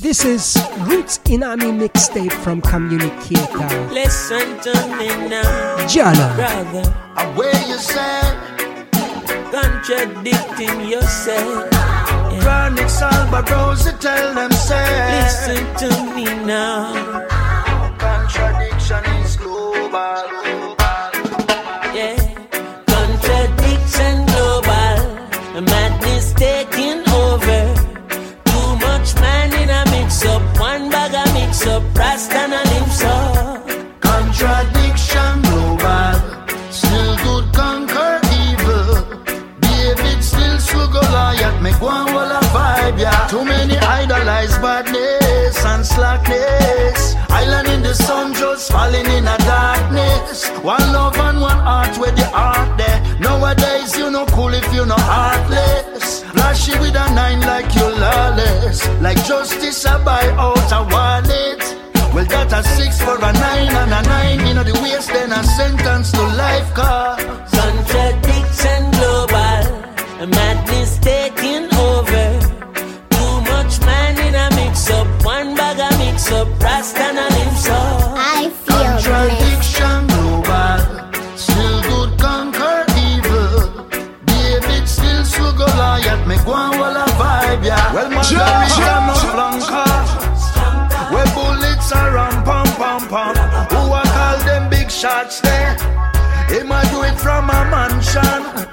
This is Roots Inami mixtape from Communicator. Listen to me now, Jana. brother. Away you say, contradicting yourself. Yeah. Chronic Salvador, tell them say, Listen to me now. Contradiction is global. Yeah. Contradiction global. Madness taking over. Too much man in a mix up. One bag a mix up. Rasta and a lips up. Contradiction global. Still good conquer evil. David still slug Goliath. Make one wall a vibe, yeah. Too many idolize badness and slackness. Island in the sun just falling in a darkness. One love and one heart where the heart there. Nowadays you no cool if you no heartless. Flashy with a 9 like you lawless. Like justice I buy out a wallet. Well that a 6 for a 9 and a 9. You know the waste then a sentence to life car. Contradiction global. Madness taking over. Too much man in a mix up. One bag a mix up. Rasta and a lips up. I feel Contradiction global. Still good conquer evil. David still slug Goliath. Make one wall a vibe, yeah. Well, Margarita no flanker. Where bullets are on pom pom pom. Who I call them big shots there? He might do it from a mansion.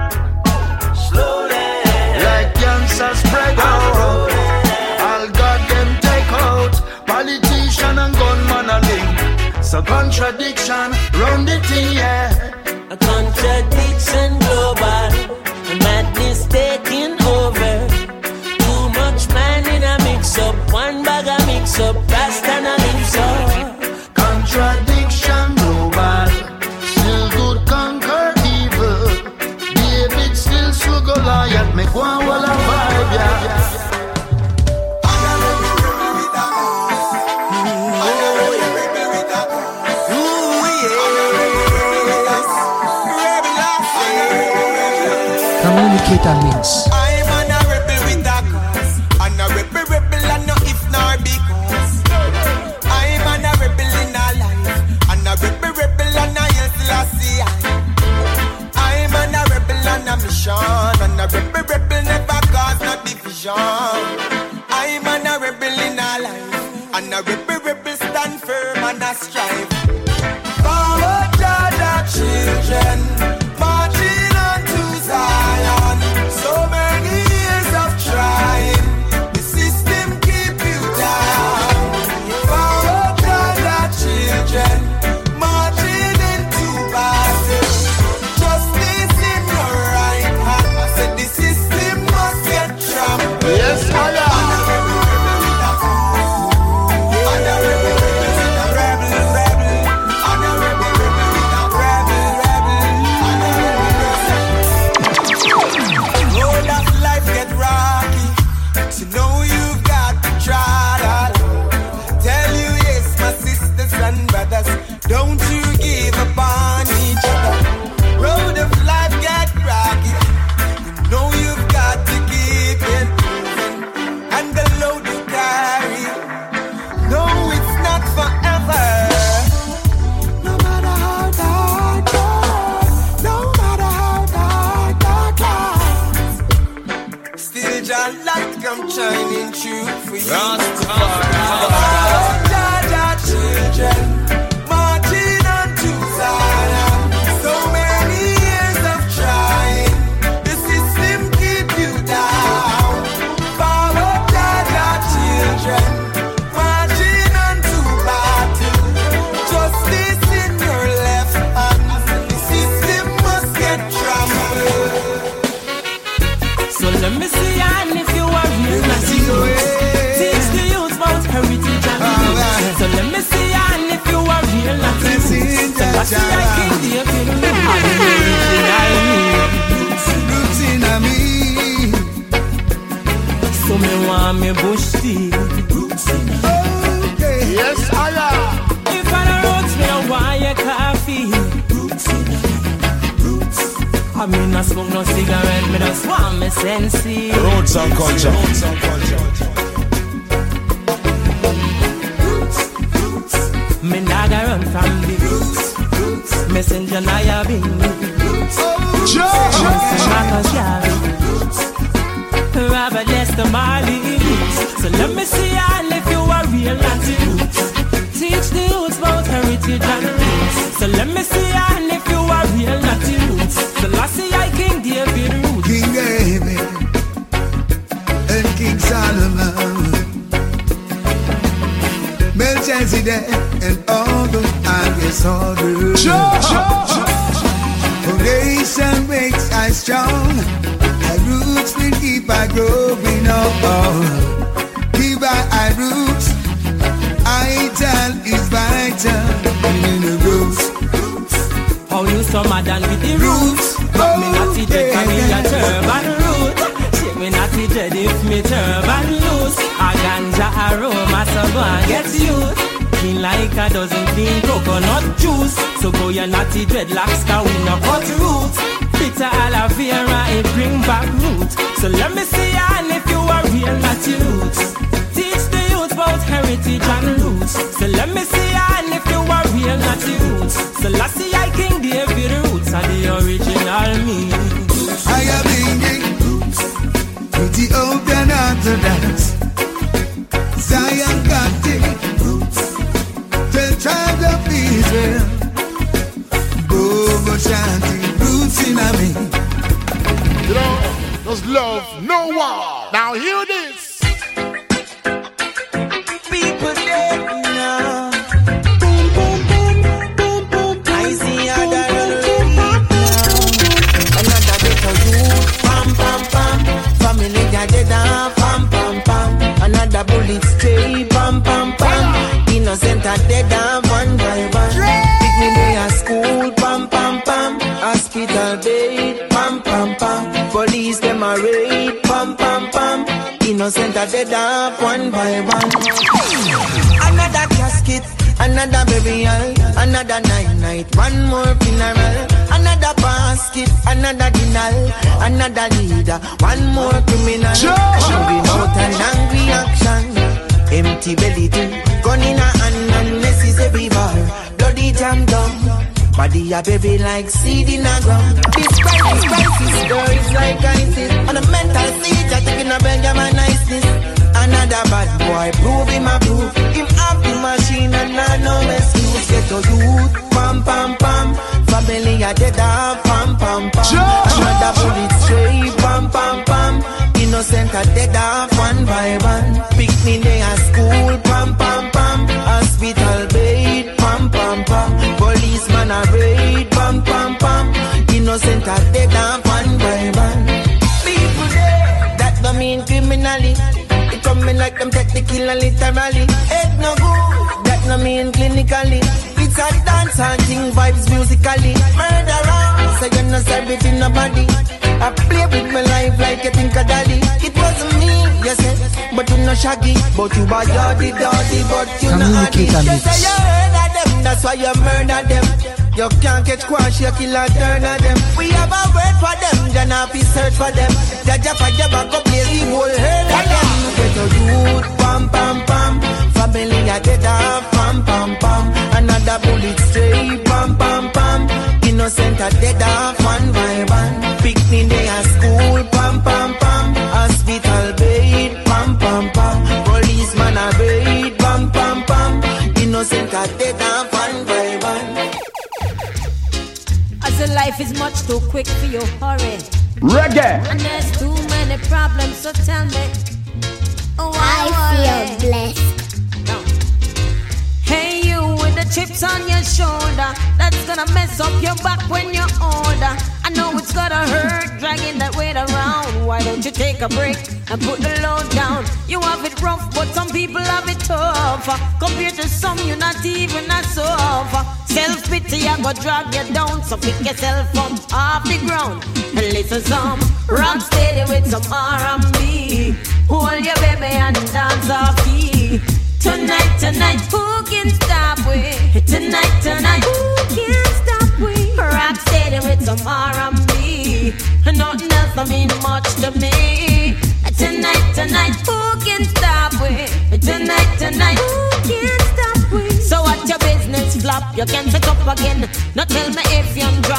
Slowly, like cancer spread out. All got them take out. Politician and gunman a link. So contradiction, run the thing, yeah. A contradiction global. Madness taking over. Too much man in a mix up. One bag a mix up. Rasta and a lips up. Contradiction global. Still good conquer evil. David still slug Goliath. Make one wall a vibe, yeah. Communicator mix. I'm an a rebel with a cause. And a rebel and no if nor because. I'm an a rebel in a life. And a rebel and a yes lassie. I'm an a rebel and a mission. And a rebel never cause no division. I'm an a rebel in a life. And a rebel stand firm and a strive. Forward Jah children, marching on to Zion. So many years of trying, the system keep you down. Forward Jah children, marching into battle. Justice in your right hand. I said the system must get trampled. Yes, I am. Don't you give up on each other. Road of life get rocky. You know you've got to keep it moving. And the load you carry, no, it's not forever. No matter how dark, no matter how dark, still your light come shining through for you. Children. So many years of trying, the system keep you down. Forward Jah children, marching on to battle. Justice in your left hand, the system must get trampled. So let me see and if you are real Latino, teach the youth about heritage and roots. So let me see and if you are real Latino, tell us I can be a bit of Roots in me. So me want me bush tea. Okay. Yes, I am. If I don't me a wire coffee. I mean I smoke no cigarette, me just want me sensi. Roots and culture. darling. Rather less the Mali. So let me see y'all if you are real Latin. Teach the youths about heritage and roots. So let me see y'all if you are real Latin roots. So last see I King David roots. King David and King Solomon, Melchizedek and all the highest orders. Foundation makes I strong. Our roots will keep on growing up. Keep our roots. Vital is vital in the roots. How you so mad and with the roots? But me not dread for me a turban root. Shake me not dread if me turban loose. A ganja aroma so go and get used. Clean like a dozen clean coconut juice. So go your natty dreadlocks, cause we no cut roots. Bitter aloe vera, it bring back roots. So let me see y'all if you are real natty roots. Teach the youth about heritage and roots. So let me see y'all if you are real natty roots. So last see I King David roots are the original me. I am bringing roots with the open Orthodox. Zion Coptic roots. The tribe of Israel. Bobo Shanti roots in a me. You know, there's love, no war. Now hear this. People dead now. Boom, boom, boom, boom, boom. I see other read now. Another better youth. Pam, pam, pam. Family got dead down. Pam, pam, pam. Another bullet stray. Pam, pam, pam. Innocent are dead down one by one. Pick me day at school. Pam, pam, pam. Hospital bed. Pam, pam, pam. Police them are raid. Pam, pam, pam. Innocent are dead up one by one. Another casket, another burial, another night, one more funeral. Another basket, another dinner, another leader, one more criminal. Hungry mouth and angry action, empty belly too. Gun in a hand and necessary bar, bloody jam down. Body a baby like seed in a ground. This crisis, girl, it's like ISIS. On a mental siege, I take in a Benjamin niceness. Another bad boy, prove him a proof. Him have the machine and not no excuse. Get to youth, pam pam pam. Family a dead up, pam pam pam. Another bullet stray, pam pam pam. Innocent a dead up one by one. Pick me day at school, pam pam pam. Hospital bed, pam pam pam. Policeman a raid, pam pam pam. Innocent a dead up one by one. People dead, that don't mean criminally. It coming like them take the killer literally. Head no good, that no mean clinically. It's a dance and thing vibes musically. Murderer, so you no serve it in nobody. I play with my life like you think a daddy. It wasn't me, you said, but you no shaggy. But you are dirty, but you no addy. You say you heard of them, that's why you murder them. You can't catch quash, you kill and turn of them. We have a word for them, then have to search for them. Jaja for your back up, play the whole herd of them. Get a youth, pam pam pam. Family a dead off, pam pam pam. Another bullet stray, pam pam pam. Innocent a dead off one by one. Pick me day at school, pam pam pam. Hospital bed, pam pam pam. Policeman a raid, pam pam pam. Innocent a dead off one by one. As the life is much too quick for you, hurry. Reggae. And there's too many problems, so tell me. Oh, I feel blessed. No. Hey, you with the chips on your shoulder, that's gonna mess up your back when you're older. I know it's gonna hurt dragging that weight around. Why don't you take a break and put the load down? You have it rough, but some people have it tough. Compared to some, you're not even as soft. Self-pity, I go drag you down. So pick yourself up off the ground and listen some rock steady with some R&B. Hold your baby and dance off key. Tonight, who can stop we? Tonight, who can stop we? Rock steady with some R&B. Nothing else I mean much to me. Tonight, who can stop we? Tonight, who can stop we? So what your business flop? You can set up again. Now tell me if you drop. You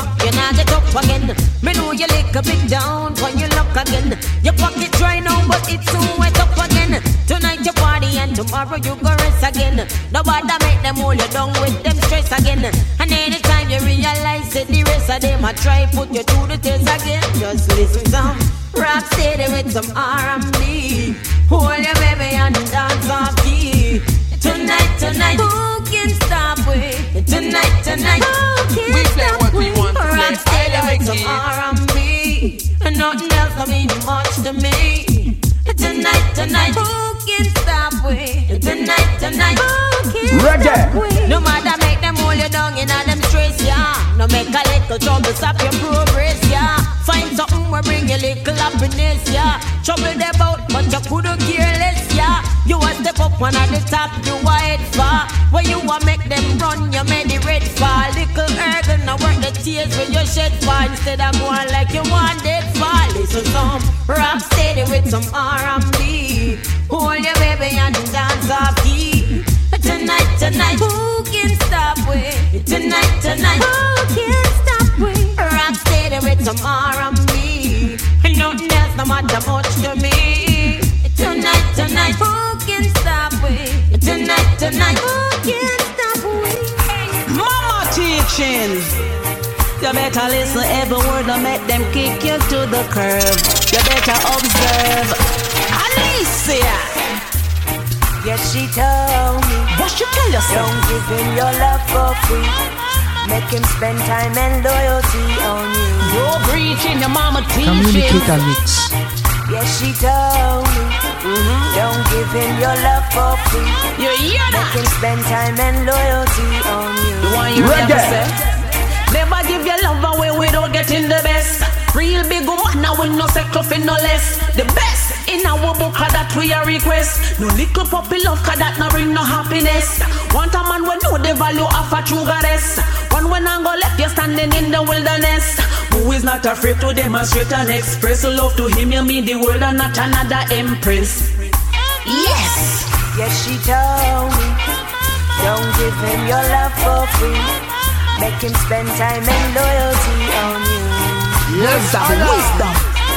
can't get up again. Me know you lick a bit down when you look again. Your pocket dry now, but it's soon wet up again. Tonight you party and tomorrow you go rest again. Nobody make them hold you down with them stress again. And anytime you realize that the rest of them I try put you through the test again. Just listen some rock steady with some R&B. Hold your baby and dance off key. Tonight, who can stop we? Tonight, who can stop we? Rock steady with some R&B. And nothing else don't mean much to me. Tonight, who can stop we? Tonight, who can stop we? No matter make them hold you down in them stress, yeah. No make a little trouble stop your progress, yeah. Find something will bring you little happiness, yeah. Trouble them out, but you couldn't care less, yeah. You a step up one at the top, you a head far. Where you a make them run, you made the red fall. Little urban, now work the tears when you shed fall. Instead of going like you want dead fall. Listen some rock steady with some R&B. Hold your baby and dance off key. Tonight, who can stop we? Tonight, who can stop we? Rock steady with some R&B. And nothing else no matter much to me. Tonight, who can stop we? Tonight, who can stop we? Mama teaching. You better listen every word and make them kick you to the curb. You better observe. Alicia. Yes, she told me. What she tell you, son? Don't give him your love for free. Make him spend time and loyalty on you. Go preach in your mama teaching. Communicator mix. Yes, she told me. Don't give him your love for free. You hear that? Make him spend time and loyalty on you. The one you ever say? Never give your love away without getting the best. Real big woman, now we no settle for no less. The best in our book, that we a request. No little puppy love, cause that no bring no happiness. Want a man when know the value of a true goddess. One when I'm gonna left you standing in the wilderness. Who is not afraid to demonstrate and express love to him, you mean the world and not another empress. Yes! Yes, she told me. Don't give him your love for free. Make him spend time and loyalty on you. Yes, Wisdom.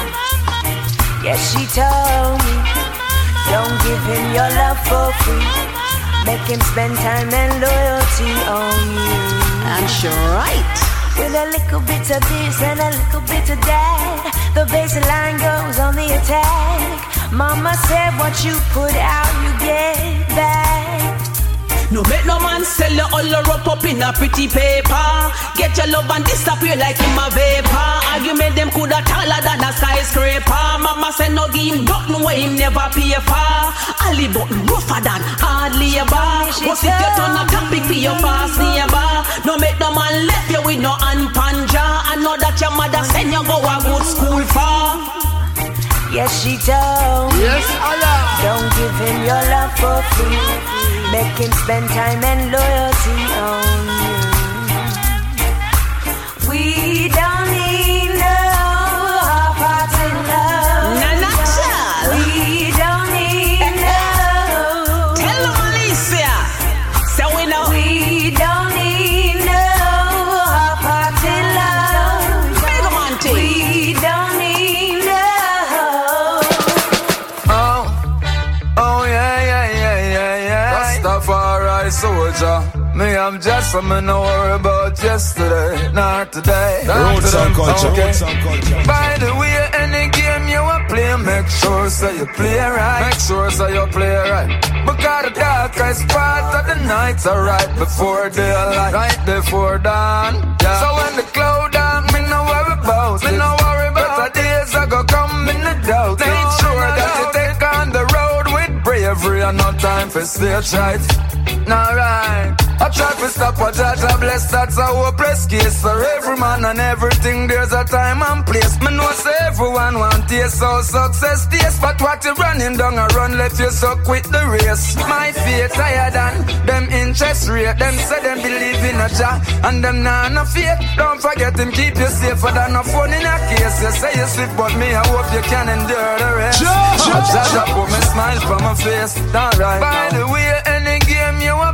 Yes, she told me. Don't give him your love for free. Make him spend time and loyalty on you. And sure right. With a little bit of this and a little bit of that, the baseline goes on the attack. Mama said what you put out, you get back. No make no man sell you all wrap up in a pretty paper. Get your love and disappear like in a vapor. Argument them coulda taller than a skyscraper. Mama said no give him nothing where him never pay for. Ali button rougher than hard labor. But if you turn a topic for your fast neighbor, no make no man left you with no hand panja. I know that your mother send you go a good school for. Yes, she told me. Yes, Allah. Don't give him your love for free. Make him spend time and loyalty on you. We don't need no half-hearted love. Nah, we don't need no. Tell them Alicia. Say we know. We don't need no half-hearted love. Big man thing. We don't need no. Oh yeah. Rastafari soldier. Me, I'm just something to worry about yesterday, not today. Roots and culture, okay. roots and culture. By the way, any game you a play, make sure so you play right. Make sure so you play right. Because the darkest part of the nights are right before daylight, right before dawn. Yeah. So when the cloud down, me no worry about it. Me no worry about better days I go come in the doubt. Make sure that you take on the road with bravery and no time for stage right. Nah, right. I try to stop what judge I bless, that's a hopeless case. For every man and everything there's a time and place. Me know say everyone want taste so success taste. But what you running down a run left you so quit the race. My faith higher than them interest rate. Them say them believe in a Jah and them nah no faith. Don't forget him keep you safer than a phone in a case. You say you slip but me I hope you can endure the rest. Judge put me smile for my face, alright. By the way, any game you a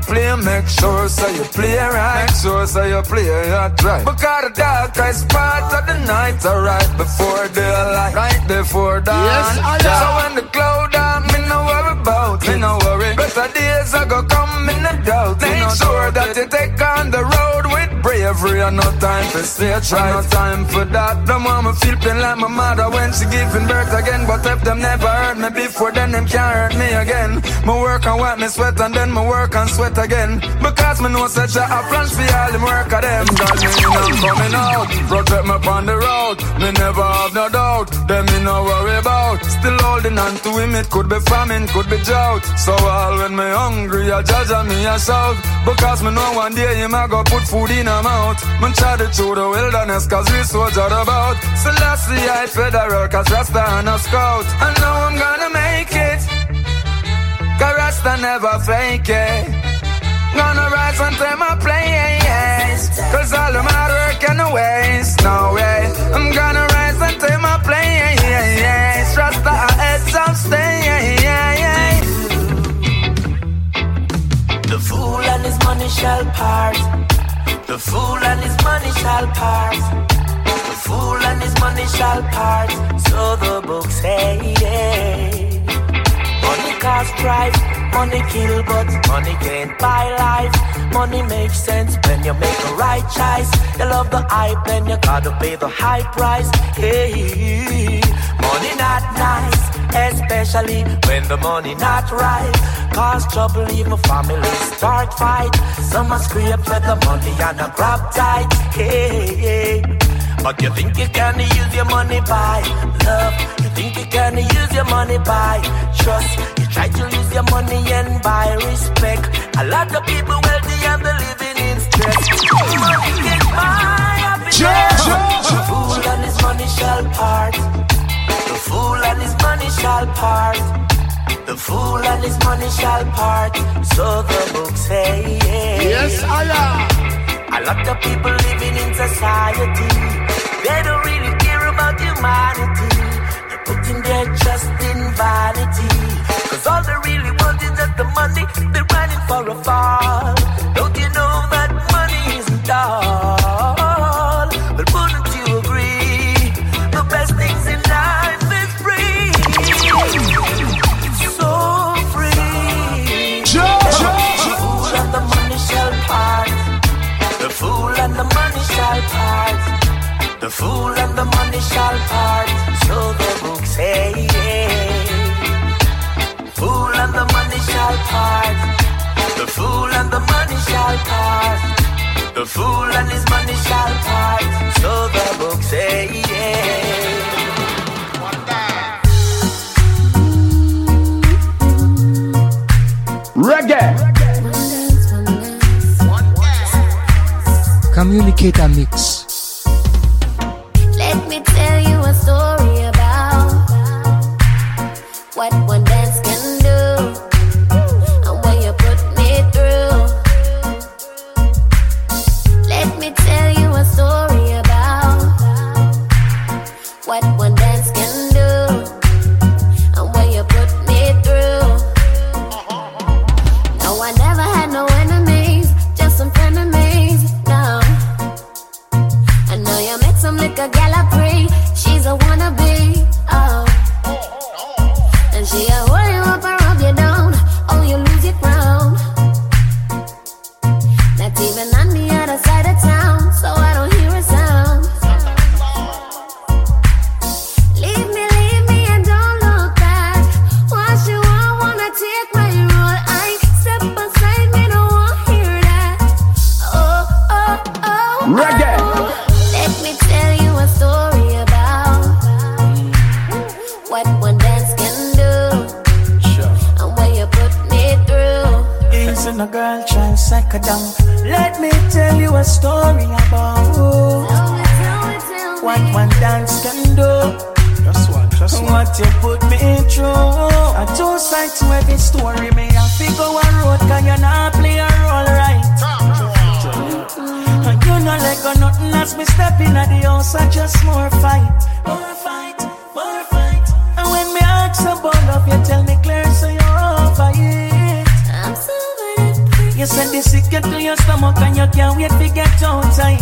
play, make sure so you play right. Make sure so you play it right. Because the darkest part of the night are right before daylight, right before dawn. Yes, I am. So when the cloud up, me no worry about, me no worry. Better days are gonna come, in the doubt. Make sure that you take on the road with bravery. And no time for stage right, no time for that. The mama feel pain like my mother when she giving birth again. But if them never hurt me before, then them can't hurt me again. Me work and wipe me sweat and then me work and sweat again. Because me know such a plans for all them work of them. Cause me not coming out, protect me on the road. Me never have no doubt, them me no worry about. Still holding on to him, it could be famine, could be drought. So all when me hungry, I judge and me a shout. Because me know one day him a go put food in a mouth. Man try to through the wilderness cause resources are about. So last year I federal cause Rasta and a scout. I know I'm gonna make it, cause Rasta never fake it. Gonna rise and take my place, cause all of my work and the waste. No way, I'm gonna rise and take my place. Rasta ahead some stay. The fool and his money shall part. The fool and his money shall part. The fool and his money shall part. So the book say, money cause strife, money kill, but money can't buy life. Money makes sense when you make the right choice. You love the hype, then you gotta pay the high price. Hey, money not nice, especially when the money not right. Cause trouble, even family start fight. Some are scrape for the money and a grab tight. Hey, but you think you can use your money by love. You think you can use your money by trust. You try to use your money and buy respect. A lot of people wealthy and they're living in stress. Money can buy happiness. The fool and his money shall part. The fool and his money shall part. The fool and his money shall part. So the book say, yes, I am. A lot of people living in society, they don't really care about humanity. They're putting their trust in vanity. Cause all they really want is just the money. They're running for a fall. Don't you know that money isn't all? But wouldn't you agree? The best things in life is free. It's so free. The fool and the money shall part. The fool and the money shall part. The fool and the money shall part. So the book say, fool and the money shall part. The fool and the money shall part. The fool and his money shall part. So the book say, Reggae. Communicator mix. Let me tell you a story about what one dance can do and what you put me through. Let me tell you a story about what one dance can do and what you put me through. No, I never had no enemies, just some frenemies. No, I know you met some little gal I pray. She's a wannabe, oh. And she a hold you up and rub you down. Oh, you lose your crown. Not even on the other side of town, so I don't hear a sound. Leave me and don't look back. What you want, wanna take my role. I step aside, me don't want hear that. Oh, oh, oh, Reggae. oh. Let me tell you a story about what one dance can do and what you put me through. Easy, no girl, try to suck her down. Let me tell you a story about what one dance can do. Just what you put me through. A two sides to every story. Me a figure one road, cause you not play a role right. And you know like a nothing as me step in at the house, I just more fight. More fight, more fight. And when me ask about love, you tell me clear so you're over it. I'm so good at You said the sick to your stomach and you can't wait to get outside.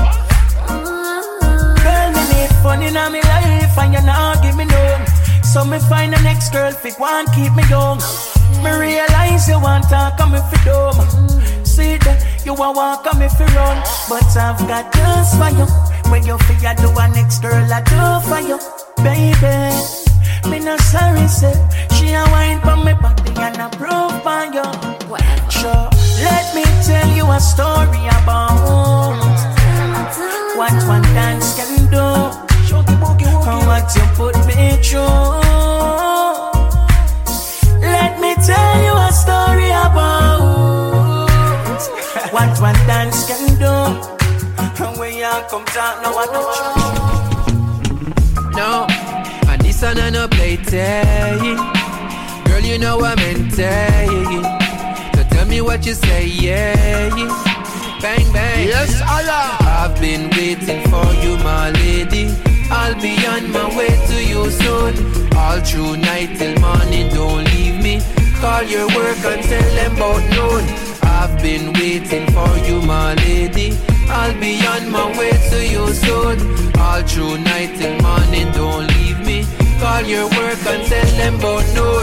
Girl, me need fun in my life and you not give me none. So me find the next girl fi want keep me young. Me realize you want to come if you dumb. See that you want walk come if you run. But I've got just for you. When you feel do a next girl I do for you. Baby, me not sorry say she a wine for me body and a proof for you. Sure, let me tell you a story about what one dance can do. What you put me through. Let me tell you a story about what one dance can do. And when you come down, no one no, and this one I no play tay. Girl, you know I'm in tay. So tell me what you say, yeah. Bang, bang. Yes, I am. I've been waiting for you, my lady. I'll be on my way to you soon. All through night till morning, don't leave me. Call your work and tell them about noon. I've been waiting for you, my lady. I'll be on my way to you soon. All through night till morning, don't leave me. Call your work and tell them about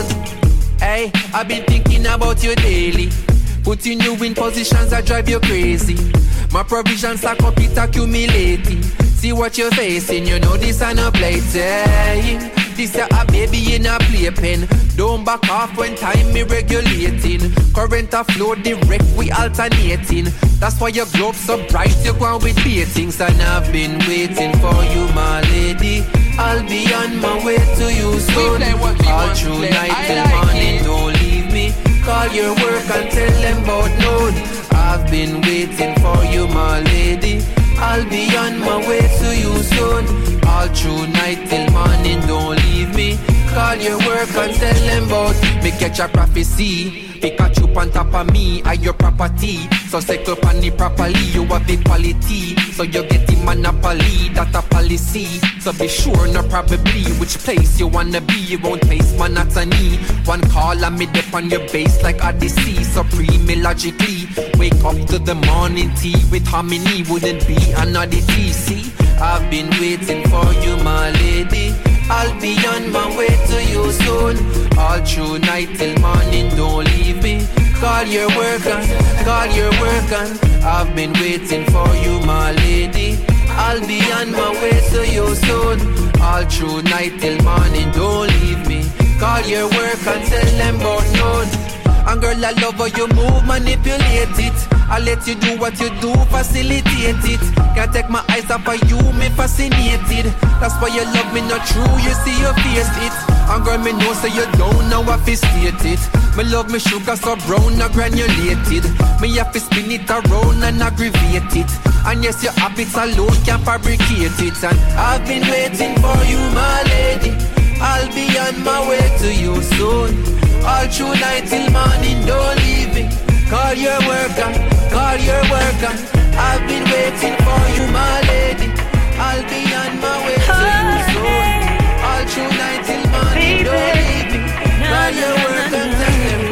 noon. Hey, I've been thinking about you daily. Putting you in positions that drive you crazy. My provisions are complete accumulating. See what you're facing, you know this ain't a playtime. This a baby in a playpen. Don't back off when time me regulating. Current a flow direct, we alternating. That's why your globe so bright, you go on with beatings. And I've been waiting for you, my lady. I'll be on my way to you soon. All through night till morning, don't leave me. Call your work and tell them about noon. I've been waiting for you, my lady. I'll be on my way to you soon. All through night till morning, don't leave me. Call your work and tell them about me. Catch a prophecy. Pikachu on top of me, I your property. So cycle on the properly, you have the quality. So you get the monopoly, that a policy. So be sure, no probably, which place you wanna be. You won't face monotony. One call and me dip on your base like Odyssey. Supreme logically. Wake up to the morning tea with harmony. Wouldn't be an oddity, see. I've been waiting for you, my lady. I'll be on my way to you soon. All through night till morning, don't leave me. Call your work on, call your work on. I've been waiting for you, my lady. I'll be on my way to you soon. All through night till morning, don't leave me. Call your work and tell them about none. And girl, I love how you move, manipulate it. I let you do what you do, facilitate it. Can't take my eyes off of you, me fascinated. That's why you love me not true, you see you face it. And girl, me know so you don't know I fi state it. Me love me sugar so brown and granulated. Me have to spin it around and aggravate it. And yes, your habits alone can fabricate it. And I've been waiting for you, my lady. I'll be on my way to you soon. All through night till morning, don't leave me. Call your work on, call your work on. I've been waiting for you, my lady. I'll be on my way to you soon. All through night till morning, don't leave me. Call your work on, tell them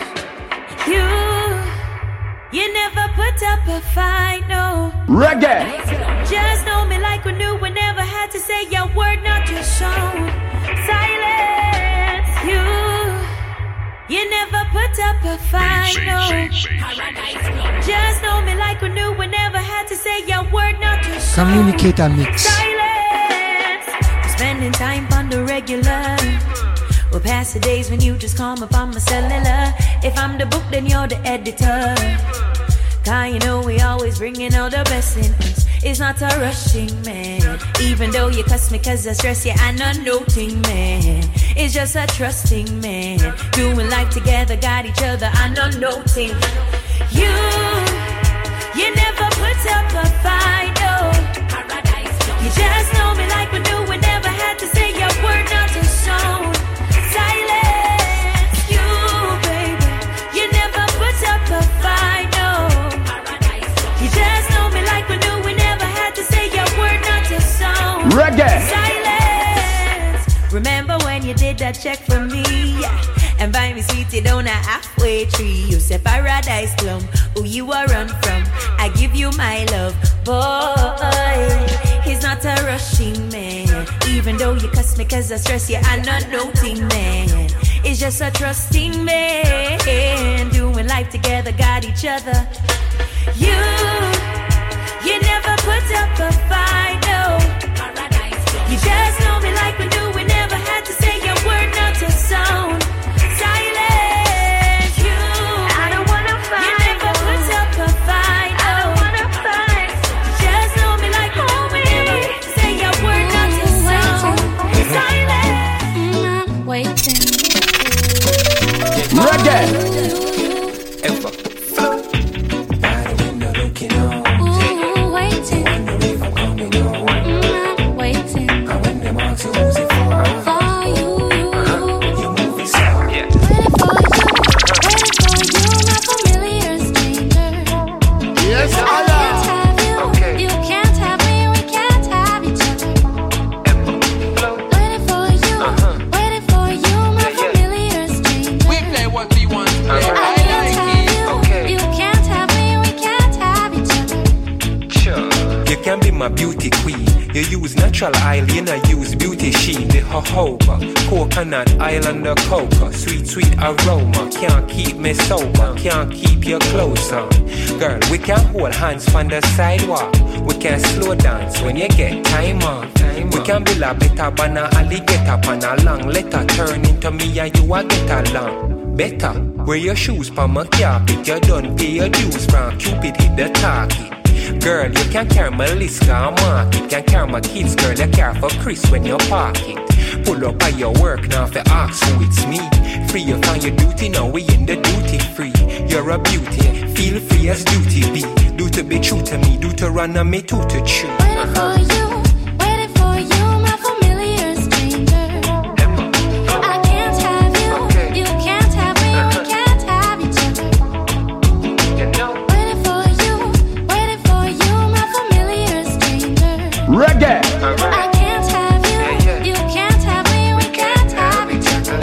on. You never put up a fight, no. Reggae. Just know me like we knew, we never had to say your word, not your show. Silence, you never put up a fight, no. Just know me like we knew, we never had to say your word, not your show. Communicator mix. Silence, we're spending time on the regular. We'll pass the days when you just call me on my cellular. If I'm the book, then you're the editor. Cause you know we always bringing out the best in us. It's not a rushing, man. Even though you cuss me cause I stress you, I'm not noting, man. It's just a trusting, man. Doing life together, got each other, I'm not noting. You never put up a fight, no. You just know me like we knew, we never had to say your word, not to show. Silence, you, baby. You never put up a fight, no. You just know me like we knew, we never had to say your word, not to sound. Reggae. Silence. Remember when you did that check for me, yeah, and buy me sweetie, don't I have halfway tree. You say paradise plum, who you are run from. I give you my love, boy. He's not a rushing man. Even though you cuss me cause I stress you, I'm not noting man. It's just a trusting man. Doing life together, got each other. You never put up a fight, no. You just know me like we do. We never had to say a word, not to sound. Silence, you. I don't wanna fight. You never put up a fight, no. I don't wanna fight. You just know me like homie. Never say a word, not to sound. Silence. I'm waiting. Reggae. My beauty queen, you use natural oil, you not use beauty sheen. The jojoba, coconut oil and the cocoa, sweet, sweet aroma. Can't keep me sober, can't keep your clothes on. Girl, we can hold hands from the sidewalk. We can slow dance when you get time on. We can build a better banana, alligator pan a long letter. Turn into me and you a get along. Better, wear your shoes for my carpet. You done pay your dues from Cupid hit the target. Girl, you can carry my list, car market. Can carry my kids, girl, you care for Chris when you park it. Pull up by your work now for ask who it's me. Free you from your duty, now we in the duty free. You're a beauty, feel free as duty be. Do to be true to me, do to run on me, to true. Waiting for you, my familiar stranger. I can't have you, you can't have me, we can't have each other. Waiting for you, my familiar stranger. Reggae. I can't have you, you can't have me, we can't have each other.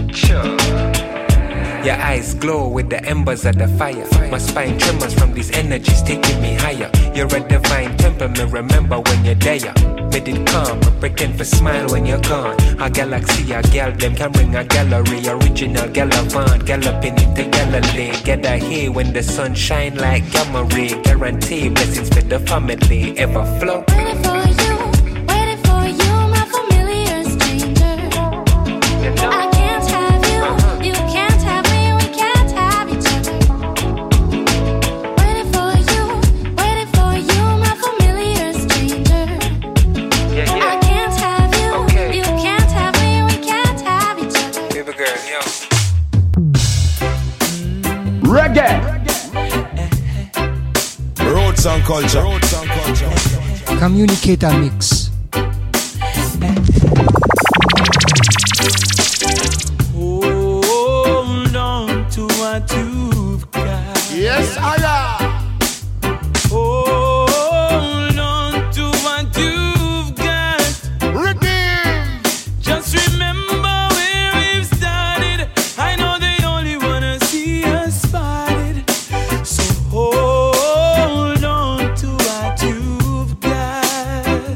Your eyes glow with the embers of the fire. My spine tremors from these energies taking me higher. You're a divine temple, me remember when you're there. Made it calm, I pretend for smile when you're gone. A galaxy, a gal, them can bring a gallery. Original galavant, galloping into Galilee. Gather here when the sun shine like gamma ray. Guarantee blessings for the family, ever flow. Waiting for you, my familiar stranger. I can't have you, you can't have me, we can't have each other. Waiting for you, my familiar stranger. I can't have you, you can't have me, we can't have each other. Baby girl, yo. Reggae. Roots and culture. Communicator mix. Hold on to what you've got. Yes, I am. Hold on to what you've got. Redeem. Just remember where we've started. I know they only wanna see us spotted. So hold on to what you've got.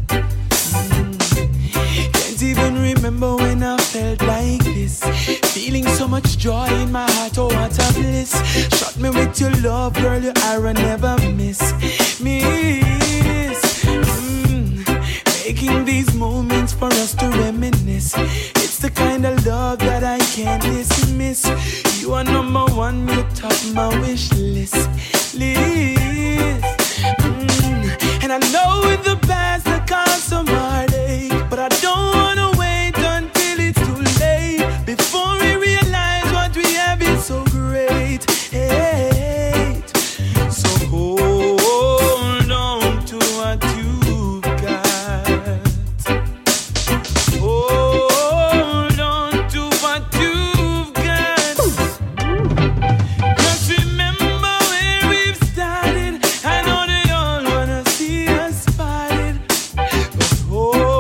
Can't even remember when I felt like this. Feeling so much joy in my heart, oh what a bliss. Shot me with your love, girl, your arrow never miss. Making these moments for us to reminisce. It's the kind of love that I can't dismiss. You are number one, you top my wish list. And I know in the past I caused some heartache, but I don't wanna wait until it's too late. Before we realize what we have is so great. So hold on to what you've got. Hold on to what you've got. Just remember where we've started. I know they all wanna see us spotted, but hold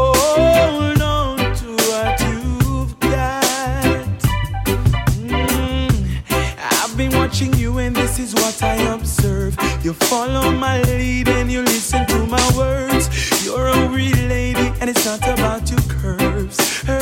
been watching you and this is what I observe. You follow my lead and you listen to my words. You're a real lady and it's not about your curves.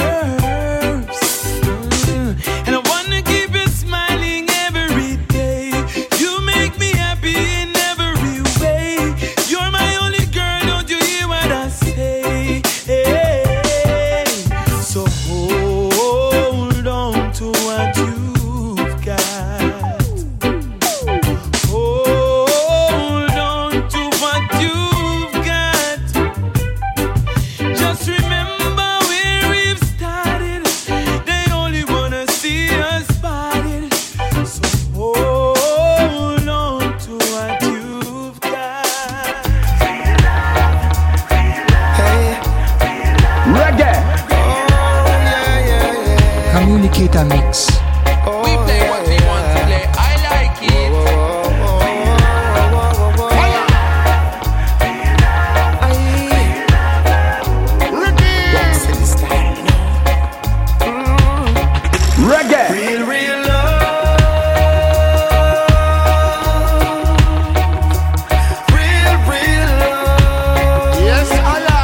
And I wanna keep you smiling every day. You make me happy in every way. You're my only girl, don't you hear what I say? Hey. So hold on to what you've got. Hold on to what you've got. Just remember where we've started. They only wanna see us spotted. So hold on to what you've got. Reggae. Communicator mix. We play what we want to play. I like it. Reggae. Real, real Yes, Allah.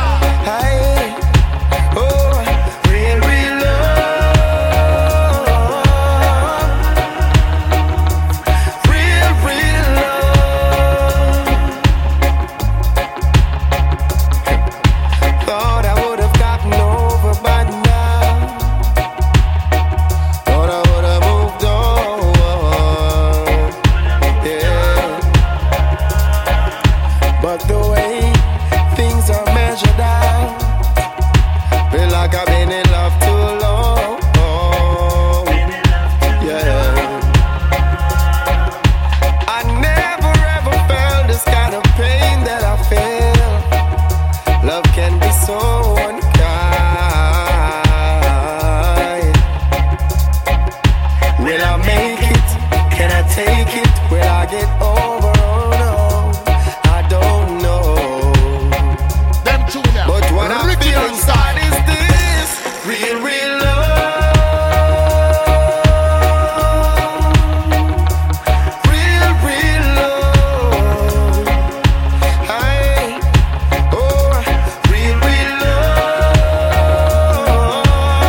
Thought I would have gotten over by now. Thought I would have moved on. Yeah. But the way things are measured out, feel like I've been in love too long. Yeah. I never ever felt this kind of pain that I feel. Love can be so unkind. Will I make it? Can I take it? Will I get over? Oh no, I don't know. Them two now. But what I Ricky feel on inside is this real, real love. Real, real love. Hey, oh, real, real love.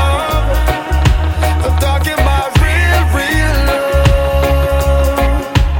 I'm talking about real, real love.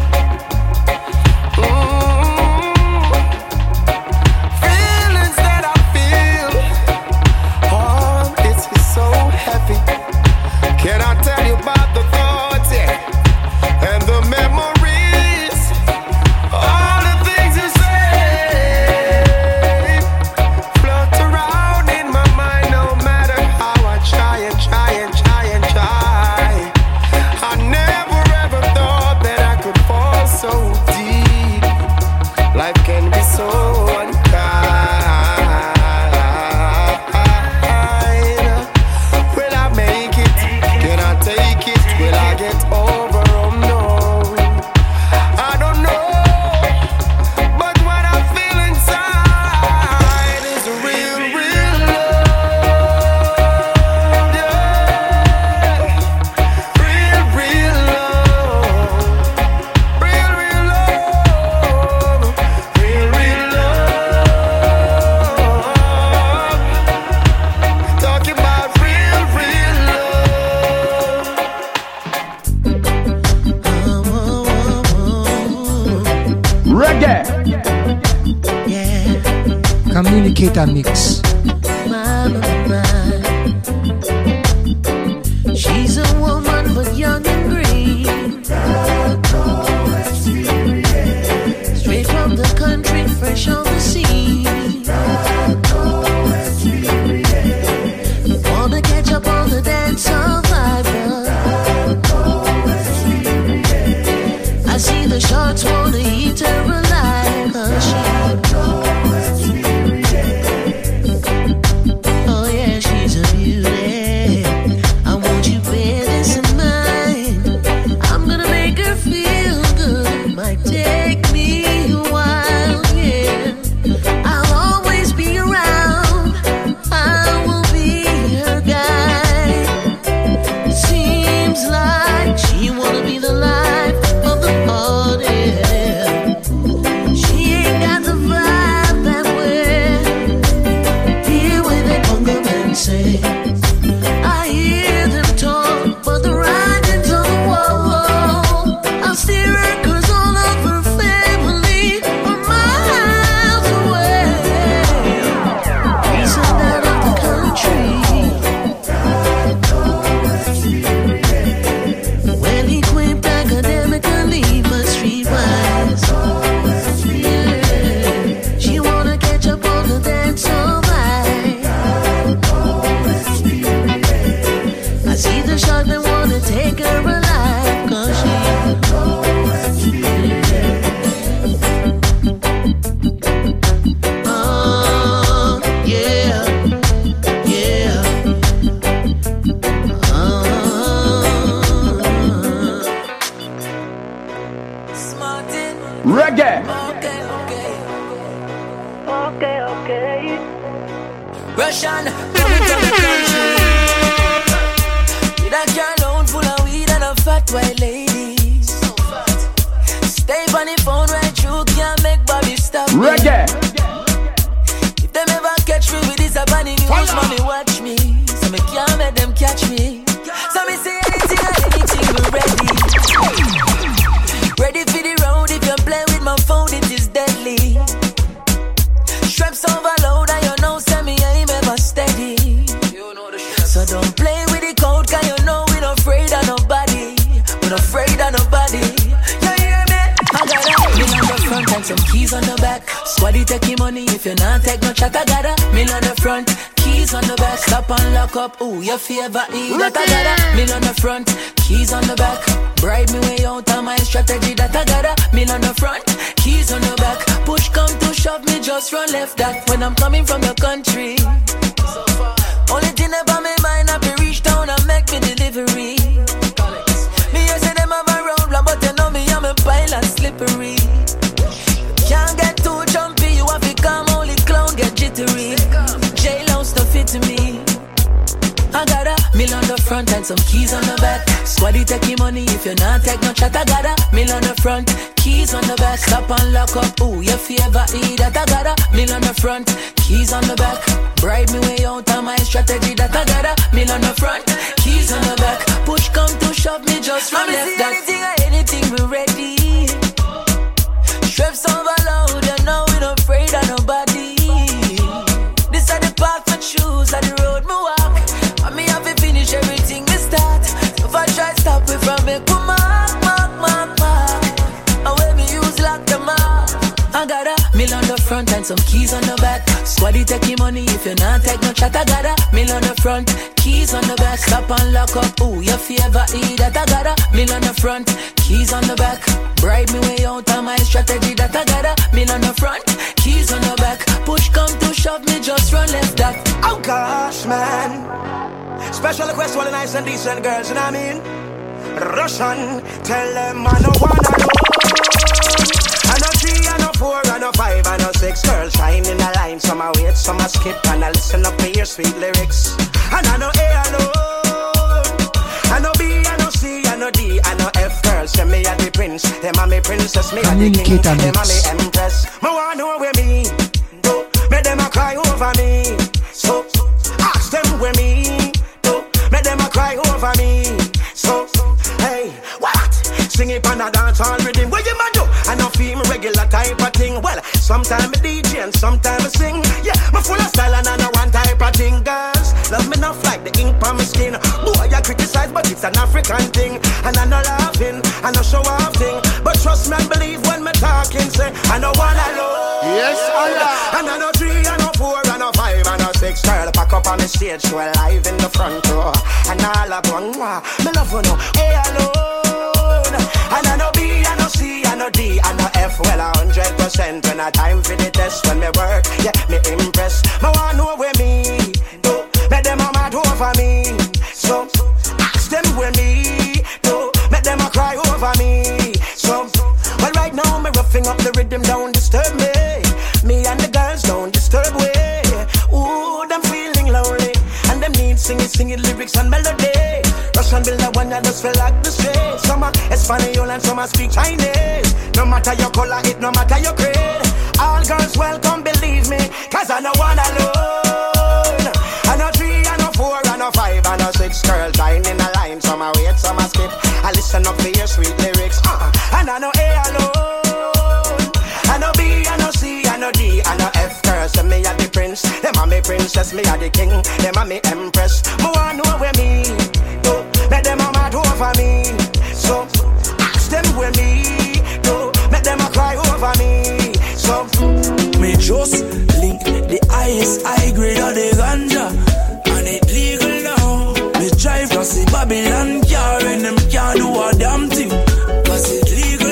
Feelings that I feel, oh, it's so heavy. Can I tell you about the thoughts, yeah, and the memories, all the things you say float around in my mind. No matter how I try and try and try and try, I never ever thought that I could fall so deep. Life can be so unkind. Will I make it? Can I take it? Will I get over? Oh no, I don't know. But what I feel inside is real, real love. Yeah. Real, real love. Real, real love. Real, real love. Talking about real, real love. Reggae. Communicator mix. She's a woman but young and green. Straight from the country, fresh on the scene. Wanna catch up on the dance of vibrant. I see the shots, wanna eat her alive. 'Cause she Reggae. Okay. Russian, coming from the country. With a car load full of weed and a fat white lady. Stay on the phone right through, can't make Bobby stop me. Reggae. If them ever catch me with this bunny news, mommy watch me. So me can't make them catch me. So me say anything or anything, we ready. Ready for the road, if you play with my phone, it is deadly. Straps overload and you know, send me aim ever steady. So don't play with the code, cause you know we not afraid of nobody. We not afraid of nobody. You hear me? I got a mill on the front and some keys on the back. Squaddy take your money if you not take no chat. I got a mill on the front, keys on the back. Stop and lock up, ooh, your favor eat that. I got a mill on the front, keys on the back. Bribe me way out of my strategy that I got a mill on the front, keys on the back. Push come to shove me, just run left that when I'm coming from your country. Only thing about me mind, I be reach down and make me delivery. Me I say them have a roadblock, but you know me, I'm a pilot slippery. Can't get too jumpy, you have to come only clown get jittery. Jail stuff it to me. I got a mill on the front and some keys on the back. Squaddy take your money if you not take no chat. I got a mill on the front, keys on the back. Stop and lock up, ooh, your favor eat that. I got a mill on the front, keys on the back. Bribe me way out of my strategy that I got a mill on the front, keys on the back. Push come to shove me, just run left that. Anything or anything, we ready. Straps overload, you know we not afraid of nobody. This are the path for choose, are the road me walk. And me have to finish everything me start. If I try stop it from me, come mark. And when me use lock them up. I got a mill on the front and some keys on the back. Squaddy take your money if you not take no chat. I got a mill on the front, keys on the back. Stop and lock up, ooh, your favor eat that. I got a mill on the front, keys on the back. Bribe me way out of my strategy that I got a mill on the front, keys on the back. Push come to shove me, just run left that. Oh gosh, man. Special request to all the nice and decent girls, you know what I mean? Russian, tell them I no wanna know. I know 3, I know 4, I know 5, I know 6 girls shine in a line. Some I wait, some I skip, and I listen up to your sweet lyrics. And I know A alone, I know B, I know C, I know D, I know F girls. Them me are the prince, them are me princess, me are the king, them are me empress. Me wanna know where me go, make them a cry over me. So ask them where me go, make them a cry over me. So hey, what? Sing it on a dance hall rhythm. What you man do? I know feel me regular type of thing. Well, sometimes I DJ and sometimes I sing. Yeah, me full of style and I know one type of thing. Girls love me enough like the ink on my skin. Boy, I criticize, but it's an African thing. And I know laughing, I know show off thing. But trust me and believe when me talking. Say, I know one alone. Yes, Allah. And I know 3, I know 4, I know 5, I know 6. Girl, pack up on the stage, show live in the front row. And all up on me love you know, A alone. And I know B, I know C, I know D, I know F. Well, 100% when I time for the test. When me work, yeah, me impress. Me want know where me go, make them a mad over me. So ask them where me go, make them a cry over me. So well, right now me roughing up the rhythm, don't disturb me. Me and the girls don't disturb way. Ooh, them feeling lonely and them need singing lyrics and melody. Russian build a one that just feel like the street. Some are Espanol and some are speak Chinese. No matter your color, it no matter your creed. All girls welcome, believe me, cause I know one alone. I know 3, I know 4, I know 5, I know 6 girls shine in a line. Some are wait, some are skip. I listen up to your sweet lyrics. And I know A alone. I know B, I know C, I know D, I know F girls. Them me are the prince, them are me princess, me are the king, them are me empress. Me want know where me go, make them a mad over me. So ask them where me go, make them a cry over me. So me just link the highest high grade of the ganja, and it legal now. Me drive across the Babylon car and them can't do a damn thing, cause it legal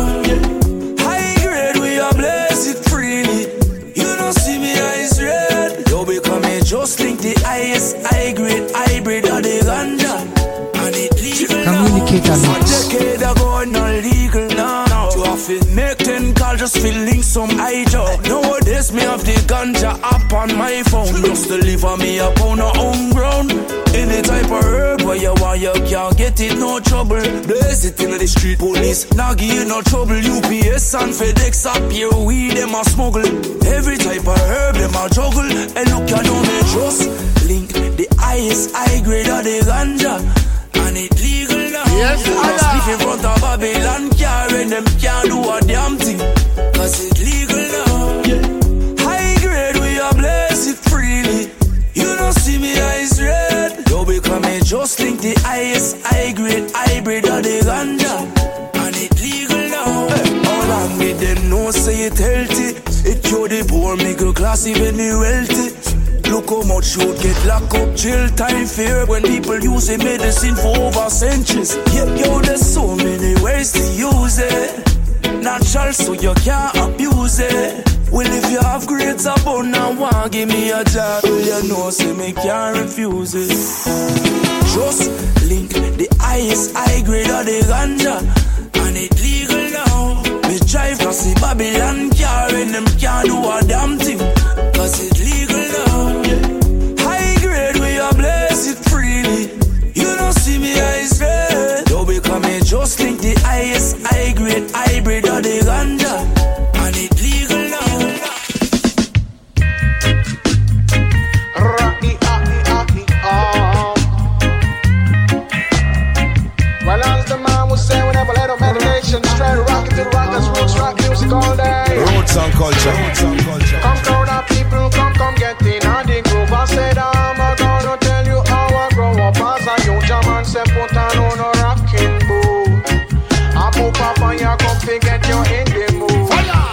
now. High grade we are blaze it freely. You don't see me eyes red. Yo, because me just link the highest high grade hybrid of the ganja, and it legal now. Communicator mix. For decade ago, not legal now. You have to make 10 just feeling some eye job. Nowadays me have the ganja up on my phone. Just deliver me up on a home ground. Any type of herb where you want, you can't get it, no trouble. There's it in the street police, now give you no trouble. UPS and FedEx up here, weed them a smuggle. Every type of herb them a juggle. And look, you know me just link the highest high grade of the ganja. And it legal now. Yes, just live in front of Babylon car and them can't do a damn thing. Cause it legal now. Yeah. High grade we are blessed it freely. You don't see me eyes red. Yo, because me just link the highest high grade hybrid of the ganja. And it legal now. Hey. How long me them know say it healthy? It cure the poor middle class even the wealthy. Look how much you'd get locked up, jail time fear when people use the medicine for over centuries. Yet yo, there's so many ways to use it. Natural so you can't abuse it. Well, if you have grades above now, want give me a job. Well, you know, say me can't refuse it. Just link the highest high grade of the ganja. And it legal now. Me drive cause the Babylon car and them can't do a damn thing. Cause it legal now. High grade we are blessed it freely. You don't see me eyes red. Yo, because me just link the highest high grade hybrid of the ganja. And it legal now. Well, as the man would say, whenever let up meditation, straight rock it to the rockers, roots, rock music all day. Roots and culture. Come crowd of people, come get in on the groove. I said I'm gonna tell you how I grow up as a young German. Say put on a rocking boot. I put up on your comfy, get you in the mood.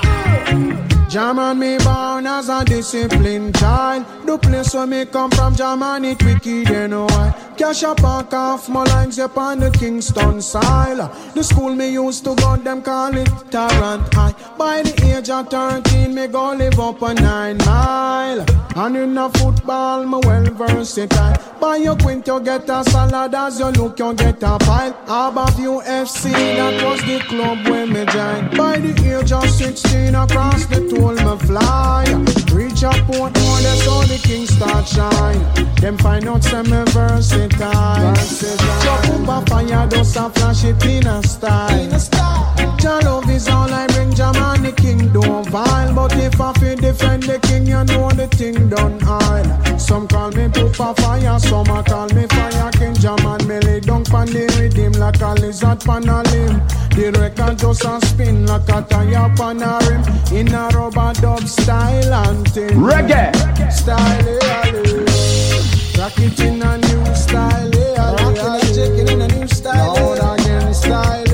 German me born as a disciplined child. The place where me come from, German it wicked, you know why. Cash up and off my lines up on the Kingston side. The school me used to go, them call it Tarrant High. By the age of 13, me go live up a 9 mile. And in a football, me well versatile. By your quint, you get a salad. As you look, you get a pile. Above UFC, that was the club where me joined. By the age of 16, across the toll me fly. Reach a port more, that's how the king start shine. Them find out some me versatile. Jump up a fire, does a flash it in a style. Your love is all I bring, German the king don't vile. But if I feel defend the king, you know the thing done hard. Some call me Poopa Fire, some a call me Fire King. German me lay down pan the rhythm like a lizard pan a limb. The record just a spin like a tire pan a rim. In a rubber dub style and thing. Reggae style, rock it in a new style, chicken in a new style, loud again style,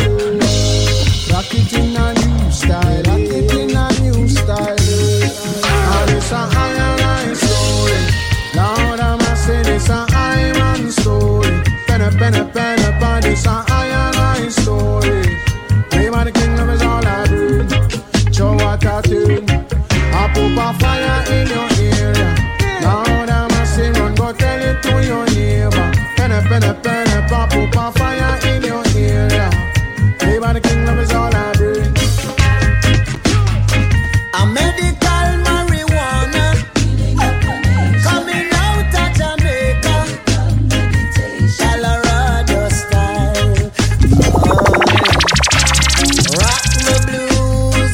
rock it in a new style, rock it in a new style. And it's a high story, Lord I must say this a high story. Pen, but it's a high story. Name of the kingdom is all I bring. Show what I do. I put a fire in your area. Lord I must say run, go tell it to your neighbor. Pen, pop up a fire in your area. Name of the kingdom is all I bring. A medical marijuana coming out of Jamaica, Colorado style. Rock the blues,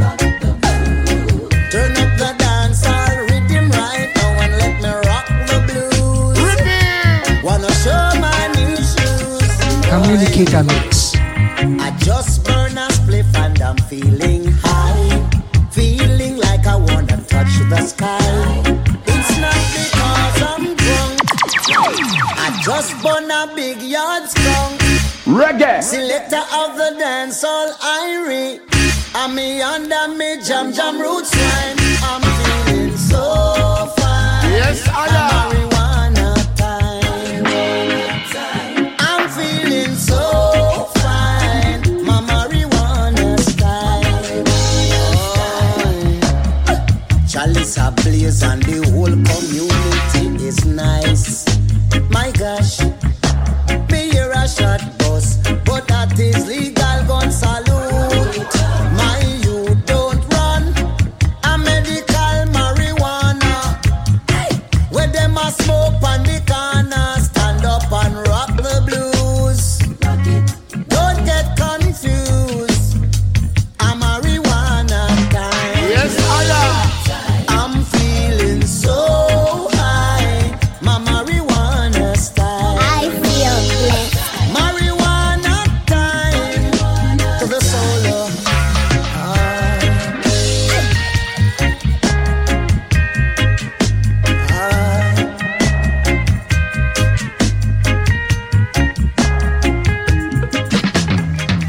turn up the dance hall rhythm right now and let me rock the blues. Wanna show my new shoes. Communicator mix. I just burn a spliff and I'm feeling high, feeling like I wanna touch the sky. It's not because I'm drunk, I just burn a big yard skunk. Reggae Selector of the dance all Irie. I'm me under me jam roots wine. I'm feeling so fine. Yes, I am. Marijuana time. I'm feeling so fine. My marijuana style. Chalice a blaze and the whole community is nice. My gosh, me hear a shot bus, but that is legal gun salute. My youth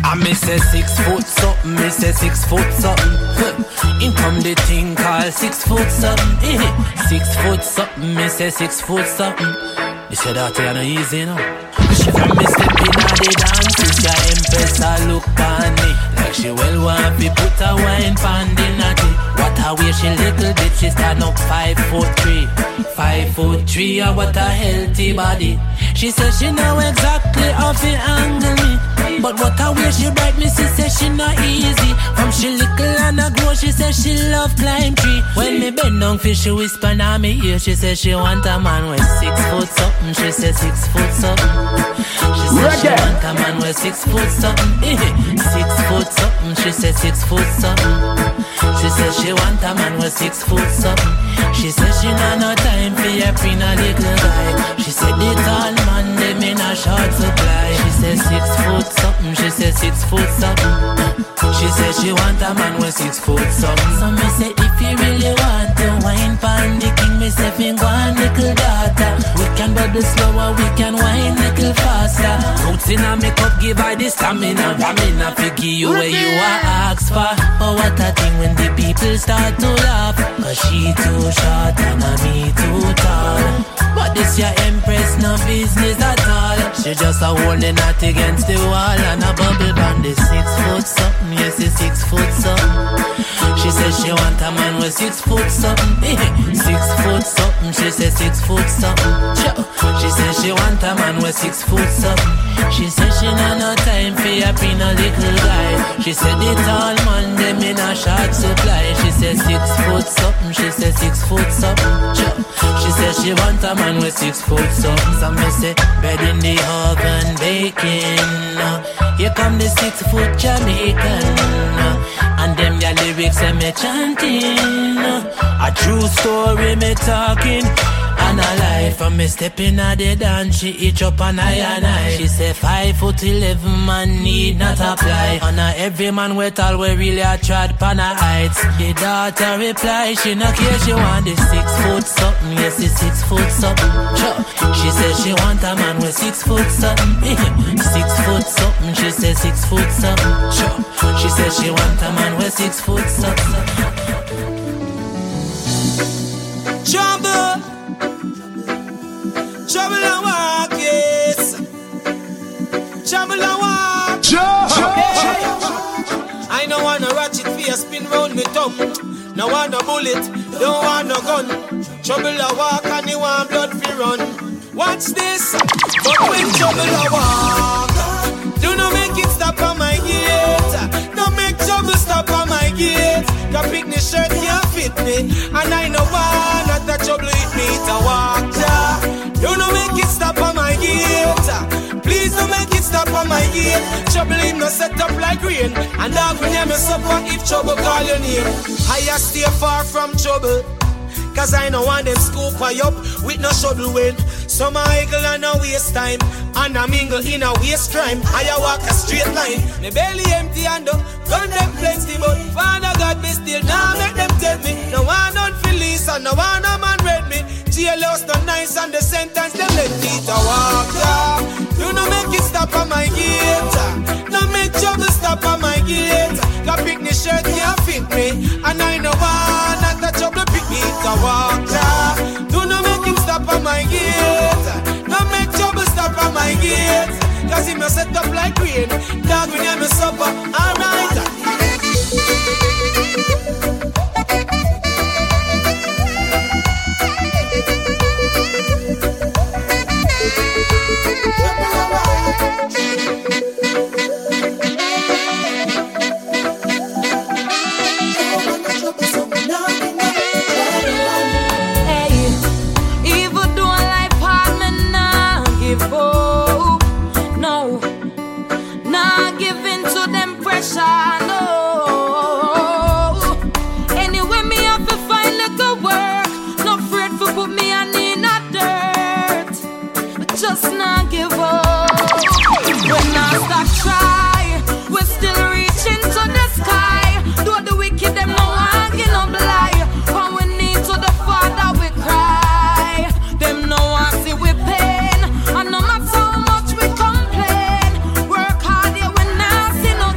I me say 6 foot something, me say 6 foot something. In come the thing called 6 foot something. 6 foot something, me say 6 foot something. You say that you know easy now. She from me step in the dance, this your empress a look on me. Like she well want to put a wine pan the natty. What a way she little bit, she stand up 5'3". 5'3", and what a healthy body. She says she know exactly how to handle me. But what a way she bright me, she says she not easy. From she little and a grow, she says she love climb tree. When me bend down fish, she whisper now me ear. She says she want a man with 6 foot something. She says 6 foot something. She says she want a man with 6 foot something. 6 foot something. She says 6 foot something. She says she want a man with 6 foot something. She says she not no time for your preen a little guy. She said the tall man them in a short supply. She says 6 foot something. She says 6 foot something. She says she want a man with 6 foot something. So me say if you really want to wine pan the king, me say finger one little daughter. We can bubble slower, we can wine little faster. Roots in a makeup give her the stamina. Stamina fi give you where you are asked for. But what a thing when the people start to laugh, cause she too short and me too tall. But this your empress no business at all. She just a holding that against the wall and a bubble band is 6 foot something. Yes, it's 6 foot something. She says she want a man with 6 foot something. 6 foot something. She says 6 foot something. She says she want a man with 6 foot something. She says she not no time for a preen a little guy. She said the tall man them in a short supply. She says 6 foot something. She says 6 foot something. She says she want a man with 6 foot something. So me say bed in the oven baking. Here come the 6 foot Jamaican. And them your lyrics and me chanting. A true story me talking. And a life from me stepping at the dance, she itch up on I and I. She say 5'11" man need not apply. And every man with all we really a trod pan a heights. The daughter reply, she no care, she want the 6 foot something. Yes, it's 6 foot something. She says she want a man with 6 foot something. 6 foot something. She says 6 foot something. She says she want a man with 6 foot something. Trouble and walk, yes. Trouble and walk. I don't wanna ratchet for you, spin round me tongue. No want no bullet, don't want no gun. Trouble and walk and you want blood fi run. Watch this, but when trouble and walk, do not make it stop on my gate. Don't make trouble stop on my gate. The picnic shirt can't fit me, and I know why not the trouble hit me to walk. You don't make it stop on my gate. Please don't make it stop on my gate. Trouble him no set up like rain. And dog when you me suffer if trouble call your name. I stay far from trouble, cause I know want them scoop I up with no shovel when. Some a eagle and a waste time, and a mingle in a waste crime. I walk a straight line, me belly empty and up, gun them plenty, but Father God me still now make them tell me. No one don't feel and no one a man read me. Jailhouse no nice and the sentence them let me to walk. You no make it stop on my gate. No make trouble stop on my gate. The picnic shirt can't fit me, and I know one not the trouble pick me to walk. Do not make him stop on my gate. No make trouble stop on my gate. Cause he must set up like rain. Dog when you me supper, alright. No matter how much we complain, work hard, yeah, we not see no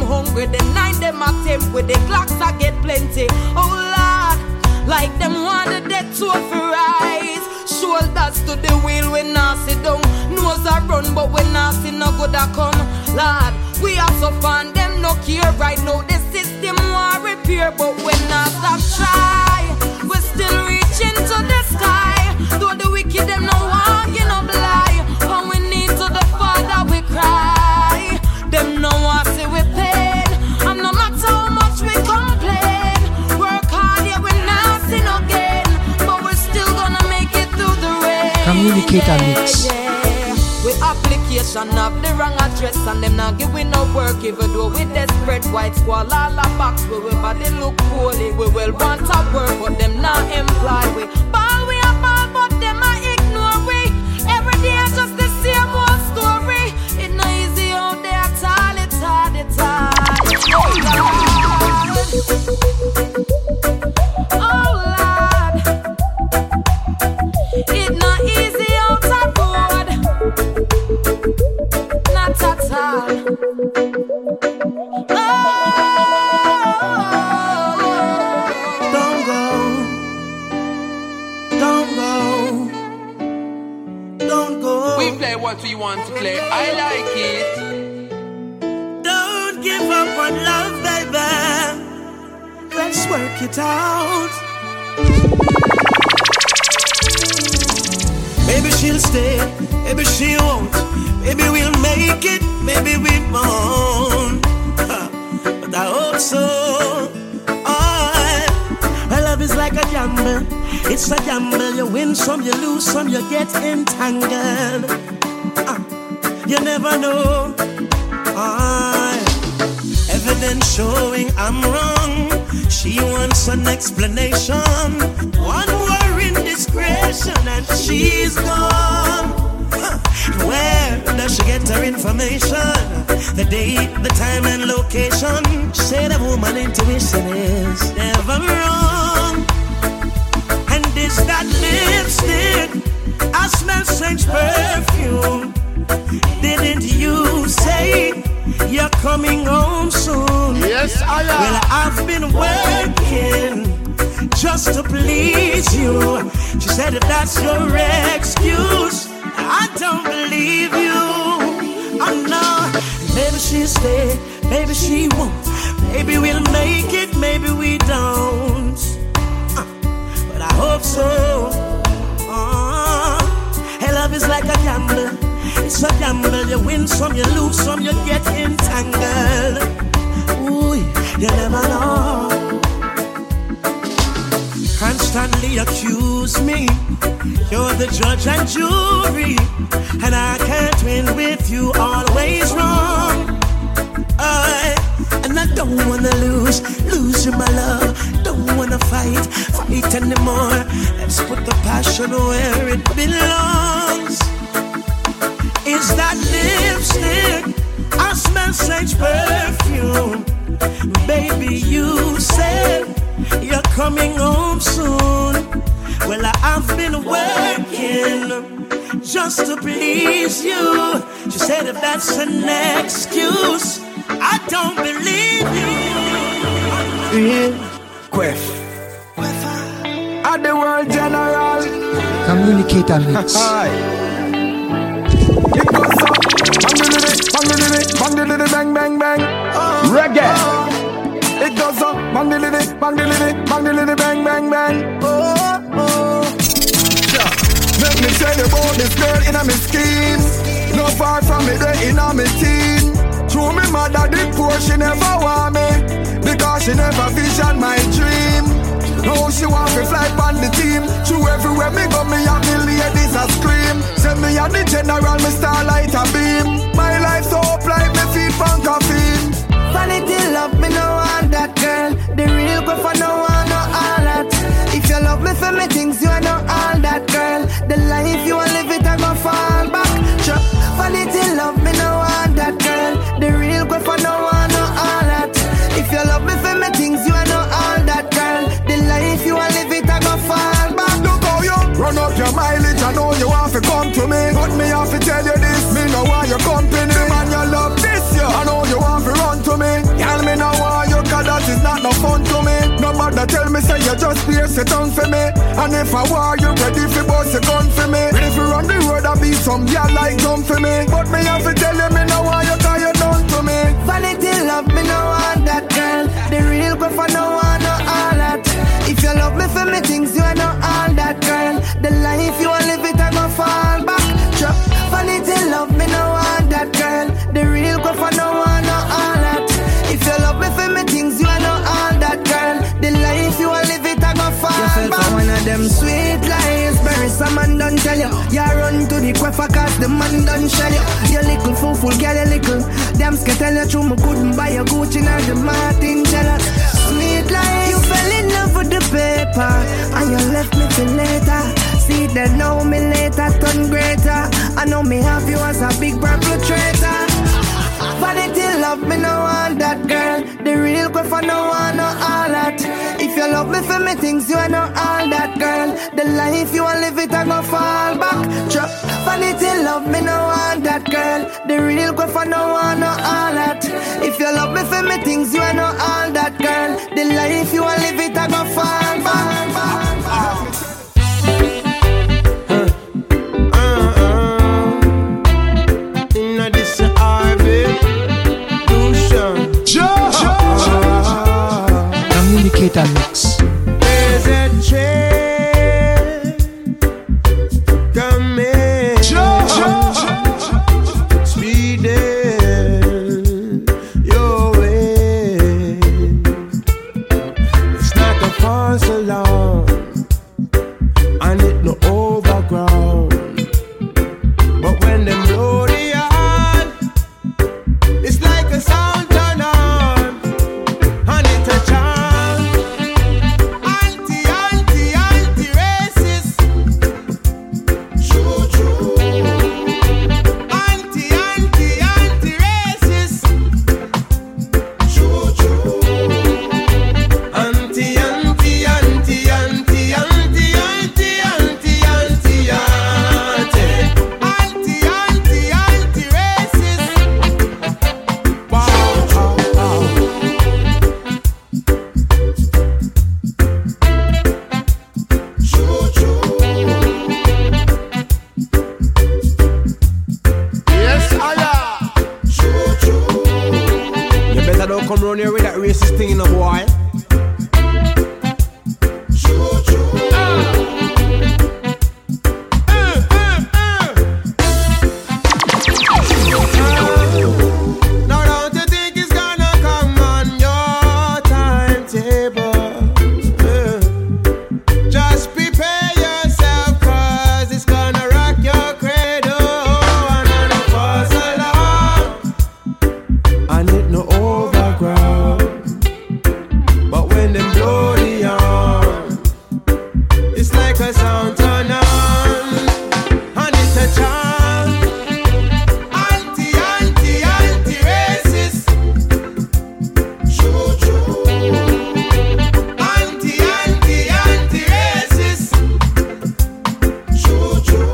hungry. The 9 them a tempt with the clocks I get plenty. Oh Lord, like them want the dead to rise. Shoulders to the wheel when I sit down. Nose a run but when I see no good a come. Lord, we are so fun, them no care right now. The system want repair, but when I stop try, we still reaching to the sky. Though the wicked them no walking up lie. When we need to the Father we cry. Them no want see we pain. And no matter how much we complain, work hard yeah we not sin again. But we're still gonna make it through the rain. Communicator mix. We application of the wrong address and them not giving no work. Even though we desperate white squall all a box. We will body look poorly. We will want to work but them not employ we. Ball we a ball but them a ignore we. Every day just the same old story. It no easy out there at all. It's hard, it's hard. Oh Lord, it not easy out there. Not at all. Don't go. Don't go. Don't go. We play what we want to play. I like it. Don't give up on love, baby. Let's work it out. Maybe she'll stay, maybe she won't. Maybe we'll make it, maybe we won't. But I hope so. My love is like a gamble. It's a gamble. You win some, you lose some, you get entangled. You never know. Evidence showing I'm wrong. She wants an explanation. One more indiscretion and she's gone. Where does she get her information? The date, the time and location. She said a woman's intuition is never wrong. And is that lipstick? I smell strange perfume. Didn't you say you're coming home soon? Yes, I am. Well, I've been working just to please you. She said if that's your excuse, I don't believe you. Oh no, maybe she'll stay, maybe she won't. Maybe we'll make it, maybe we don't. But I hope so. Hey, love is like a gamble. It's a gamble. You win some, you lose some, you get entangled. Ooh, you never know. Constantly accuse me. You're the judge and jury, and I can't win with you, always wrong. And I don't wanna lose you, my love. Don't wanna fight anymore. Let's put the passion where it belongs. Is that lipstick? I smell strange perfume. Baby, you said you're coming home soon. Well, I've been working just to please you. She said if that's an excuse, I don't believe you. Quef. At the world general. Communicator mix. It goes up. Bang, bang, bang, bang. Reggae. It goes up. Bang, bang, bang, bang, bang. Let me tell you about this girl in a me scheme. No far from me there in a me teen. True me mother did poor, she never want me, because she never vision my dream. Oh, she want me fly on the team. True everywhere me go, me and the ladies a scream. Send me and the general, me starlight a beam. My life so up like me feet on caffeine. Vanity love me no want that girl. The real girl for no one no all that. If you love me for me things, you are not all that girl. The life you want live it I go fall back. Sure. Vanity love me no want that girl. The real girl for no one no all that. If you love me for me things, you are not all that girl. The life you want live it I go fall back. Look how you run up your mileage. I know you want to come to me, but me have to tell mother tell me say you just pierce it down for me. And if I war you ready for bust a gun for me. Ready for run the road and be some girl like jump for me. But me have to tell you me no want you cause you done to me. Vanity love me no want that girl. The real go for no want no all that. If you love me for me things you are not all that girl. The life you want live it I go fall back. Drop vanity love me no want that girl. The real go for no want no all that. If you love me for me things you are not all that girl. The life you want live it I go fall back. You fell for one of them sweet lies. Bury some man done tell you. You run to the queffer cause the man done shell you. You little fool girl you little. Them scared tell you true me couldn't buy a Gucci nor the Martin jealous. Sweet lies. You fell in love with the paper and you left me till later. See they know me later turn greater. I know me have you as a big perpetrator. Vanity love me no want that girl. The real go for no want no all that. If you love me for me things you are no all that girl. The life you want live it I go fall back. Drop vanity love me no want that girl. The real go for no want no all that. If you love me for me things you are no all that girl. The life you want live it I go fall back. Communicator mix. There's a train coming, speeding your way. It's not a false alarm, and it no overground. But when them blow the horn, it's like a sound turn on, and it's a charm. Come round here with that racist thing in a boy. Now don't you think it's gonna come on your timetable? Just prepare yourself cause it's gonna rock your cradle. And on a false alarm, and it no overground. But when them blow the horn, it's like a sound turn on, and it's a charm. Anti-racist. Choo-choo. Anti-racist. Choo-choo.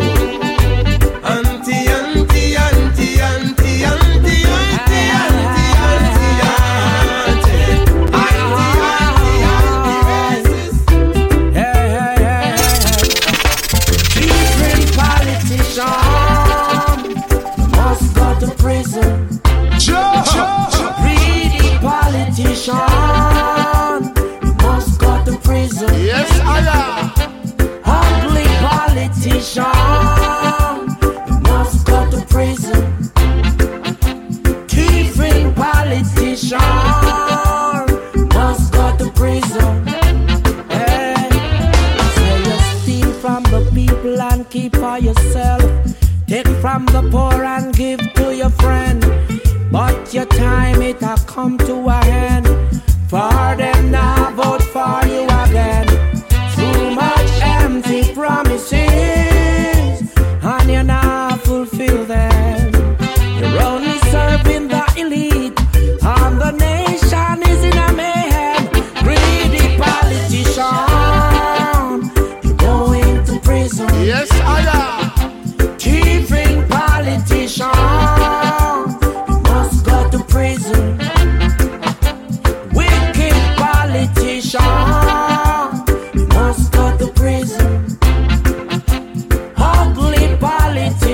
Yes, I am. Ugly politician, you must go to prison. Thieving politician, must go to prison. Hey. Say you steal from the people and keep for yourself. Take from the poor and give to your friend. But your time it has come to a end. For them now vote for you again. Too much empty promises, and you now fulfill them. You're only serving the elite, and the nation is in a mayhem. Greedy politician, you're going to prison. Yes, I am. Thieving politician, you must go to prison. Wicked politician.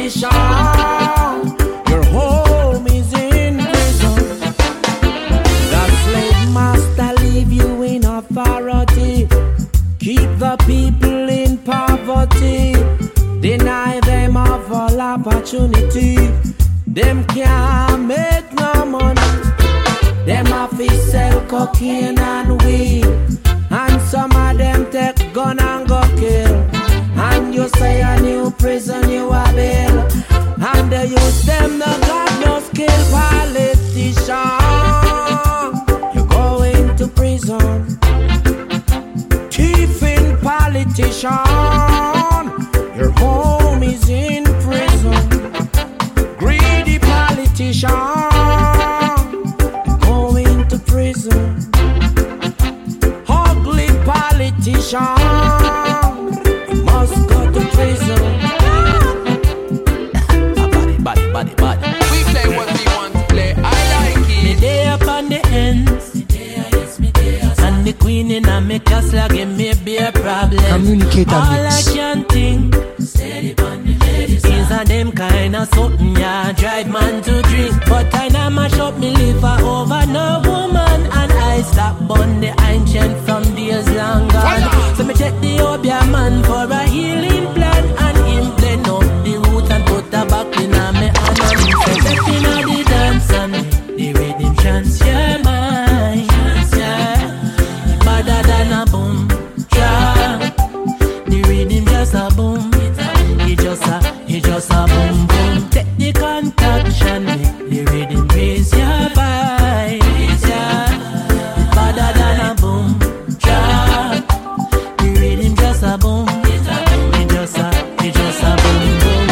politician. Your home is in prison. The slave master leave you in authority. Keep the people in poverty. Deny them of all opportunity. Them can't make no money. Them have to sell cocaine and weed. And some of them take gun and go kill. And you say a new prison you a build. And they use them no God no skill politician. You go into prison. Thieving politician. Your home is in prison. Greedy politician. Go into prison. Ugly politician. You must go to prison. Body. We play what we want to play. I like it. Me day up on the ends. And the queen in a me castle give me beer problem. Communicate all and mix. I can think is a them kind of something ya drive man to drink. But I now mash up me liver over no woman. And I stop on the ancient from days long gone. So me check the Obia man for a healing plan. And him blend up the root and put a back in a me hand. And him say step in a the dance and the rhythm chants your mind. Better than a boom track. The rhythm just a boom. It just a boom boom. Take the concoction, make the rhythm raise your vibe. Yeah. Better than a boom track. The rhythm just a boom. It just a boom boom.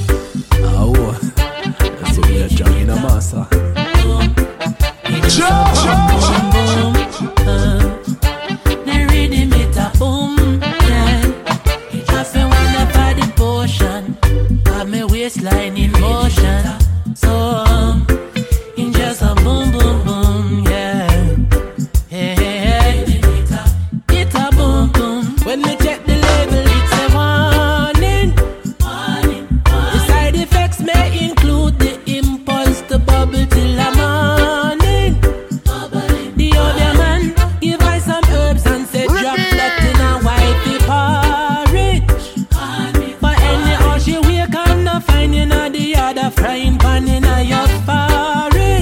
Oh, that's what we are jogging a massa. It just a boom boom. The rhythm it a boom. Yeah. I feel whenever the potion. My waistline in motion, so in just a boom boom boom, yeah. Hey. It's a boom boom. When we check the label, it's a warning. The side effects may include the impulse to bubble till the morning. The other man give I some herbs and say drop that in a whitey porridge. But anyhow she wake up. Find you know the other frying pan in a your porridge.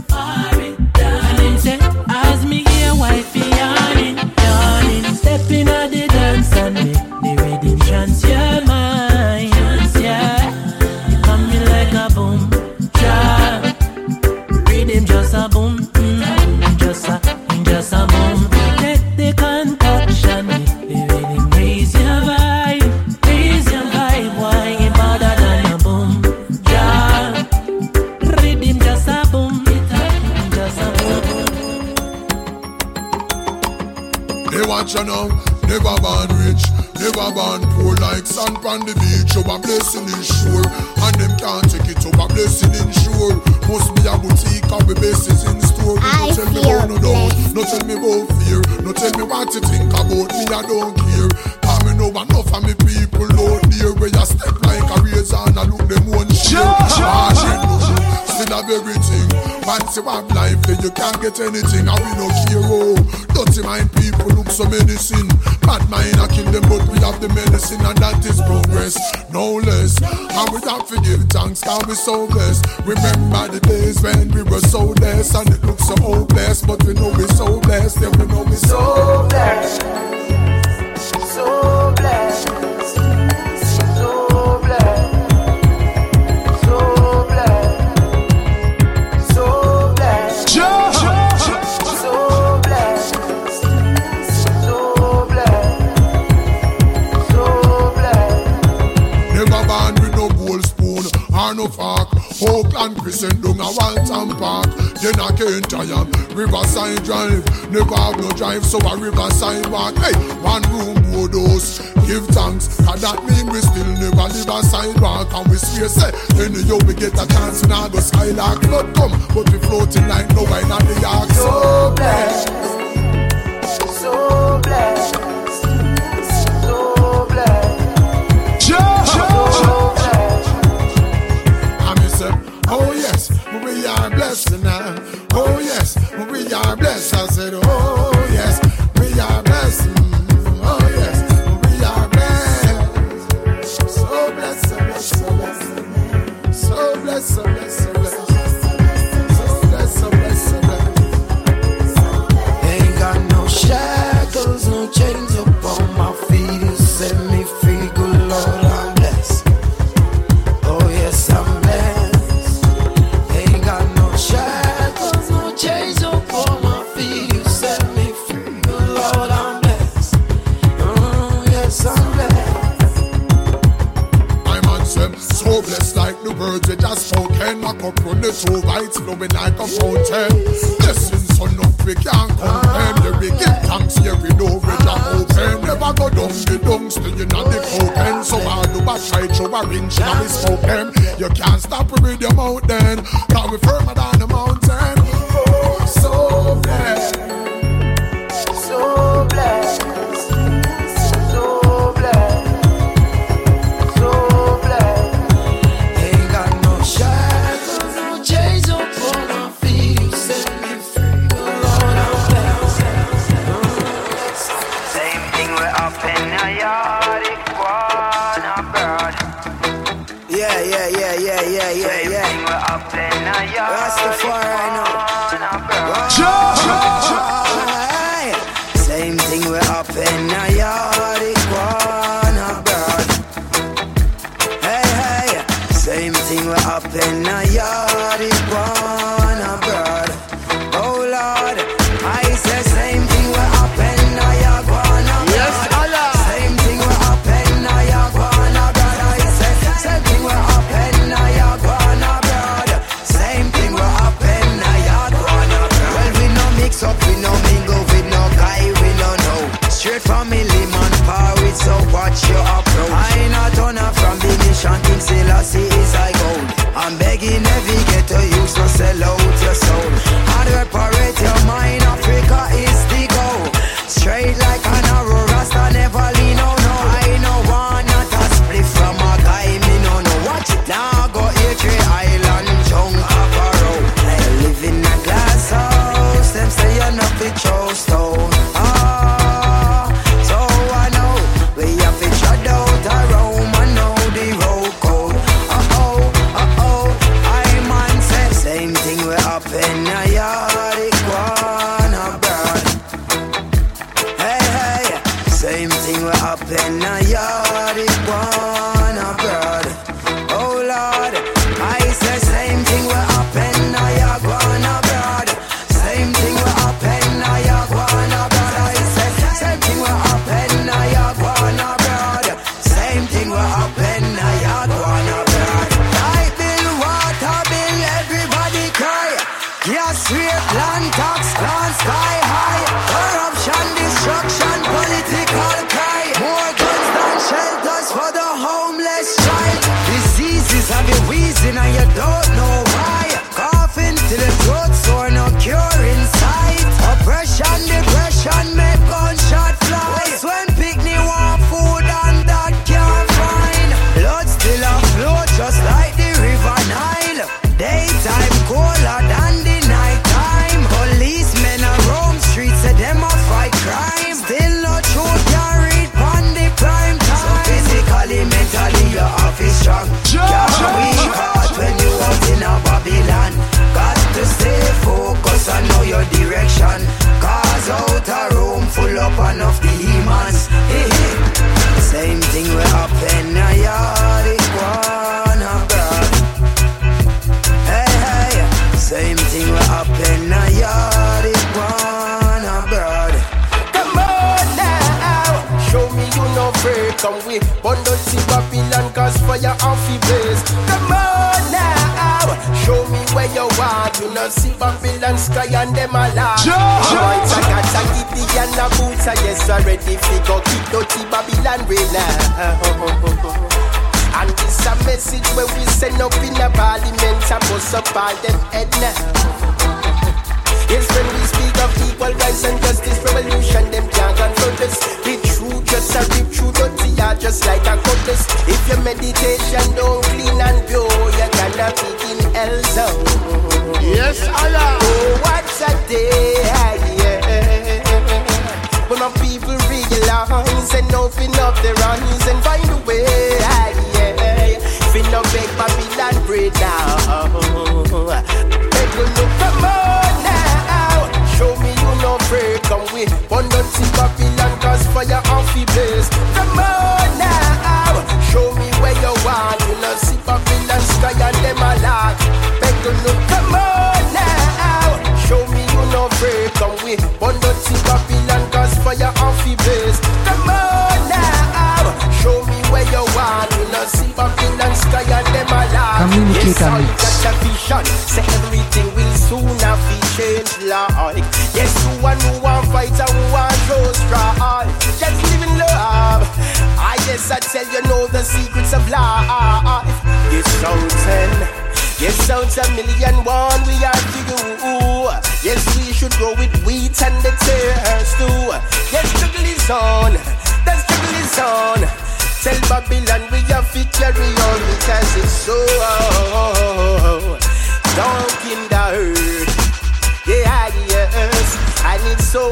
And him say, as me hear wifey yawning. Step in at the dance and make the rhythm chance your mind. Yeah, you come me like a boom trap. Rhythm just a boom, just a boom. Take the concoction, make the rhythm raise your vibe. Why better than a boom job? Rhythm just a boom, just a boom. They watch you now, never born rich, never born poor. Like sand on the beach, you a blessing in sure. And them can't take it up, a blessing in sure. Must be a boutique of the bases in store. Don't tell me about no doubt, no tell me about fear. No tell me what you think about me, I don't care. Cause me know enough of me people out there. Where you step like a razor and I look them one share. Still have everything. Fancy one life, then you can't get anything. And we no care, oh. Dirty mind people look so menacing. Bad mind I kill them, but we have the medicine. And that is progress, no less. And we have to give thanks, cause we so blessed. Remember the days when we were so less. And it looks so hopeless, but we know we so blessed. Yeah, we know we so blessed. So blessed. No fuck, Oakland Crescent down a Walton Park. Then I can't tire Riverside Drive. Never have no drive, so a Riverside walk. Hey, one room board house. Give thanks, cause that mean we still never live a sidewalk. And we swear say, any yo we get a chance, we now go skylark. Flood come, but we floating like no wine on the ark. So blessed, so blessed, so blessed. we are blessed. I said, oh yes, we are blessed. Oh yes, we are blessed. So blessed, so blessed, so blessed. So blessed, so blessed, so blessed. So blessed, so blessed, so blessed. Ain't got no shackles, no chains upon my feet. You set me free, good Lord, I'm blessed. Oh yes, I'm blessed. Ain't got no shackles, no chains upon my feet. You set me free, good Lord, I'm blessed. Oh yes, I'm blessed. I'm on them, so blessed like the words we just spoken. My cup run the two bites, flowing like a fountain. Blessings so enough we can't compare. Yeah, we give thanks here, we know we're open. Never go down the dung, still you not the cocaine. So I do but try to arrange and we spoken. You can't stop with your mouth then, cause we firmer than the mountain. Oh, so blessed, so blessed. Yeah. Rastafari now. Same thing we're up in a yard, iguana bird. Hey, same thing we're up in a yard, iguana bird. Oh Lord, I say same thing we're up in a iguana bird. Yes, Allah. Same thing we're up in a iguana bird. I say same thing we're up in a iguana bird. Same thing we're up in a iguana bird. Well, we no mix up, we no mingle, we no guy, we no know. Straight family man power with, so watch your approach. I not on from the nation, King Selassie is I gold. I'm begging every ghetto youth to sell out your soul and reparate your mind. Africa is the goal. Straight like an arrow, Rasta never lean, no. I know one not a split from a guy, me no. Watch it now, go H3 Island, Jung Aparo. I live in a glass house, them say you're not fit show stone. So I know we have to shut out a room, I know the road code. I man say same thing we up in a yard, iguana bird. Hey, same thing we up in a yard, iguana bird. Oh Lord, I say same thing we up in a iguana bird. Same thing we up in a iguana bird. I say same thing we up in a iguana bird. Same thing we up in a iguana bird. Light bill, water bill, everybody cry. Gas rate, land tax, land sky high. Corruption, destruction, political cry. More guns than shelters for the homeless child. Diseases have you wheezing and you don't know why. Coughing till the throat sore, no cure in sight. Oppression, depression, make gunshot fly. When picnic want food and that can't find. Blood still afloat just like the river Nile. Daytime colder than the nighttime. Policemen are roam streets, say them a fight crime. Still no truth can read on the prime time. So physically, mentally, your office strong. Can't be caught when you out in a Babylon. Got to stay focused and know your direction. Cause out a room full up enough demons. Same thing we up in a yard, iguana bird. Hey, same thing we up in a yard, iguana bird. Come on now, show me you no afraid. Come with bundle see Babylon, cause fire off the blaze. Come on now, show me where you are. You no see Babylon sky and them alive. Alright, I got a kitty and a boots. I yes already figure keep dirty Babylon real now. And this a message where we send up in a parliament and bust up all them head now. Yes, when we speak of equal rights and justice, revolution, them can't confront us. The truth just a rip through dirty heart just like a cutlass. If your meditation don't clean and pure, you're gonna be in hell zone. Yes, Allah. Oh, what's yesterday. Yeah. But my people realize enough their hands and find a way. Yeah. Feel no big Babylon bread now. Make you look, come on now. Show me you no afraid. Come with one don't see Babylon cause fire off the blaze. Come on now. Show me where you want. You not see Babylon sky and them alive. Make you look, come on now. Show me you no afraid. Come with one don't see Babylon cause fire off the blaze. Come on now. Show me where you want. You not see Babylon sky and them alive. Communicate and mix. Yes, vision. Say everything will soon have to change like. Yes, you want who want fight and who want show strong. Just live in love. I guess I tell you know the secrets of life. Yes, something. Yes, sounds a million one we are to you. Yes, we should go with wheat and the tears too. Yes, struggle is on. The struggle is on. Tell Babylon we have to carry on because it's so dark in the earth. Yeah, yes, and it's so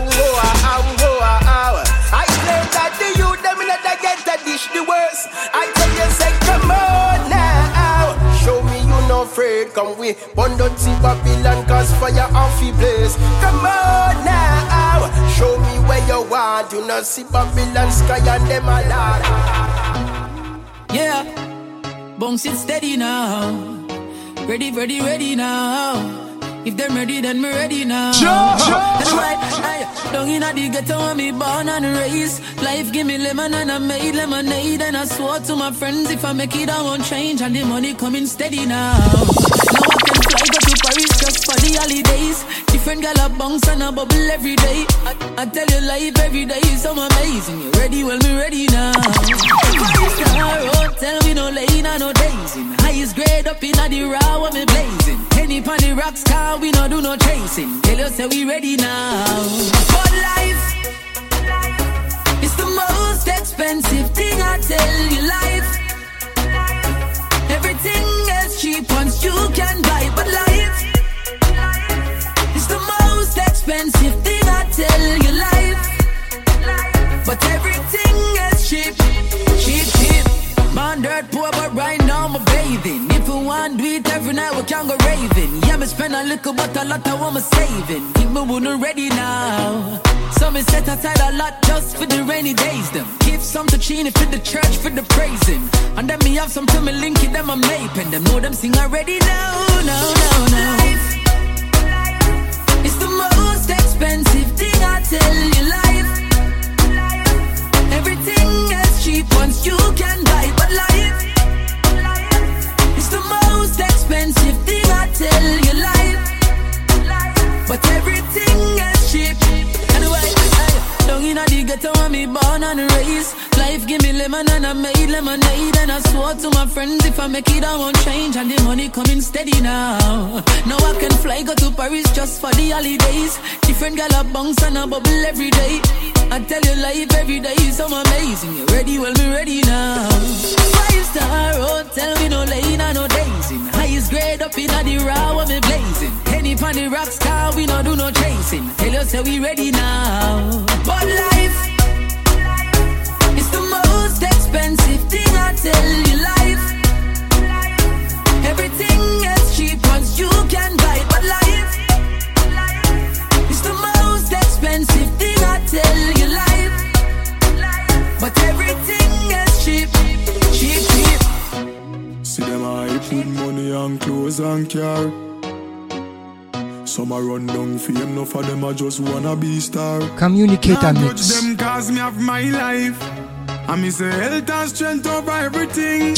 I claim that the youth them not get to dish the worst. I tell you say come on now. Show me you no afraid. Come we one don't see Babylon cause fire off the blaze. Come on now. Show me where you want. You not see Babylon sky and them alive. Yeah, bounce it steady now. Ready, ready, ready now. If them ready, then me ready now. That's right, down in the ghetto when me born and raised. Life give me lemon and I made lemonade. And I swore to my friends if I make it I won't change. And the money coming steady now. Now I can fly go to Paris just for the holidays. Different gal a bounce and a bubble every day. I tell you life every day is so amazing. You ready? Well me ready now. Five-star hotel we no lane and no dazing. Highest grade up in the raw when me blazing. Penny pon the rocks car we no do no chasing. Tell us say we ready now. But life is the most expensive thing I tell you. Life, everything is cheap once you can buy. But life is the most expensive thing I tell you. Life, but everything is cheap, cheap, cheap. Man dirt poor but right now I'm bathing. If we want do it every night we can go raving. Yeah me spend a little but a lot I want me saving. Keep me wooden ready now. So me set aside a lot just for the rainy days them. Give some to Chini for the church for the praising. And then me have some to me link it them I'm maping. Them know them sing already now, no. Life is the most expensive thing I tell you. Life, everything is cheap once you can buy. But life is the most expensive thing I tell you. Life, but everything is cheap. Anyway, down in the ghetto when me born and raised. Life give me lemon and I made lemonade. And I swore to my friends if I make it I won't change. And the money coming steady now. Now I can fly go to Paris just for the holidays. Different gal a bounce and a bubble every day. I tell you life every day is so amazing. You ready? Well me ready now. 5-star hotel we no lane and no dazing. Highest grade up in the raw when me blazing. Penny pon the rocks car we no do no chasing. Tell you say we ready now. But life is the most expensive thing I tell you. Life, everything is cheap once you can buy. But life is the most expensive thing I tell you. Life, but everything is cheap, cheap, cheap. See them I put money on clothes and car. Some a run down fame, no for them I just wanna be star. Communicate and mix. Them cause me have my life. And me say health and strength over everything.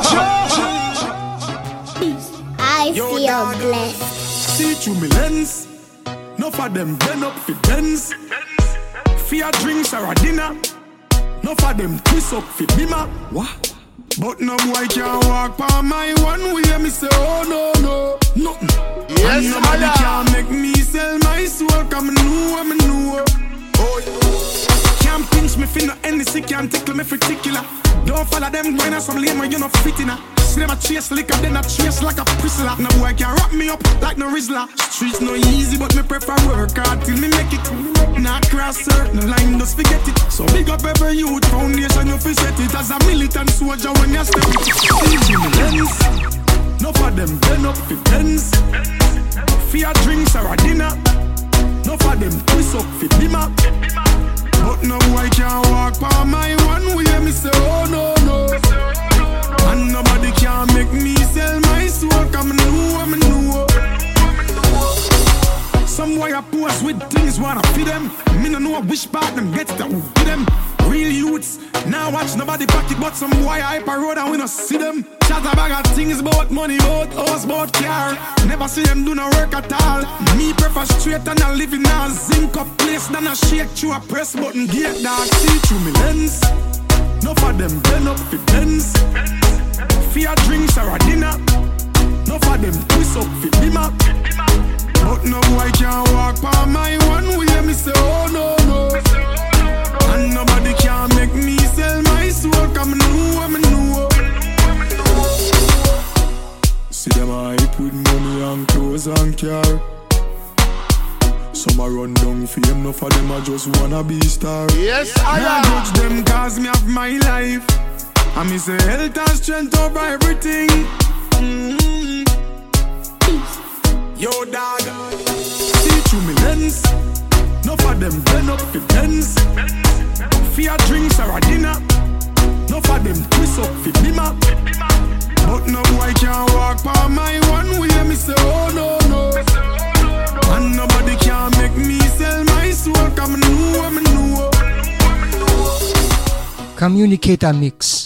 I feel blessed. See through me lens. No for them bend up for dens. Fear drinks or a dinner. No for them twist up for bimmer. What? But no boy can walk by my one way. Me say oh no, nothing. Yes, and nobody can make me sell my soul. Cause me know. Oh, can't pinch me fin no NC. Can't tickle me particular. Don't follow them when I some lame when you not fit in. See them a chase liquor, then a chase like a prisoner. No boy can wrap me up like no Rizzler. Streets no easy, but me prefer work hard till me make it. Not cross certain line, just forget it. So big up every youth foundation, you fi set it. As a militant soldier when you step it. Teaching the lens, no for them bend up fi tens. Fear drinks or a dinner. No for them twist up fi dimmer. But no boy can walk by my one way. Me say oh no no. And nobody can make me sell my soul. Come know. Some boy a pose with things wanna feed them. Me no know which part them get that will feed them. Real youths now watch nobody pocket, but some boy hype a road and we no see them. Chat a bag of things about money, about house, about car. Never see them do no work at all. Me prefer straight and a living a zinc up place than a shake through a press button gate dog. See through me lens. No for them bend up fi tens. Fear drinks or a dinner. No for them twist up fi dimmer. But no boy can walk by my one way. Me say oh no no. And nobody can make me sell my soul. Come know. See them hype with money and clothes and car. Some a run down fame, no for them I just wanna be star. Yes, I am. Judge them cause me have my life. And me say health and strength over everything. Yo dog, see through me lens. No for them bend up fi tens. Fear drinks or a dinner. No for them twist up fi dimmer. But no boy can walk by my one way. Me say oh no no. And nobody can make me sell my soul. Come know. Communicator Mix.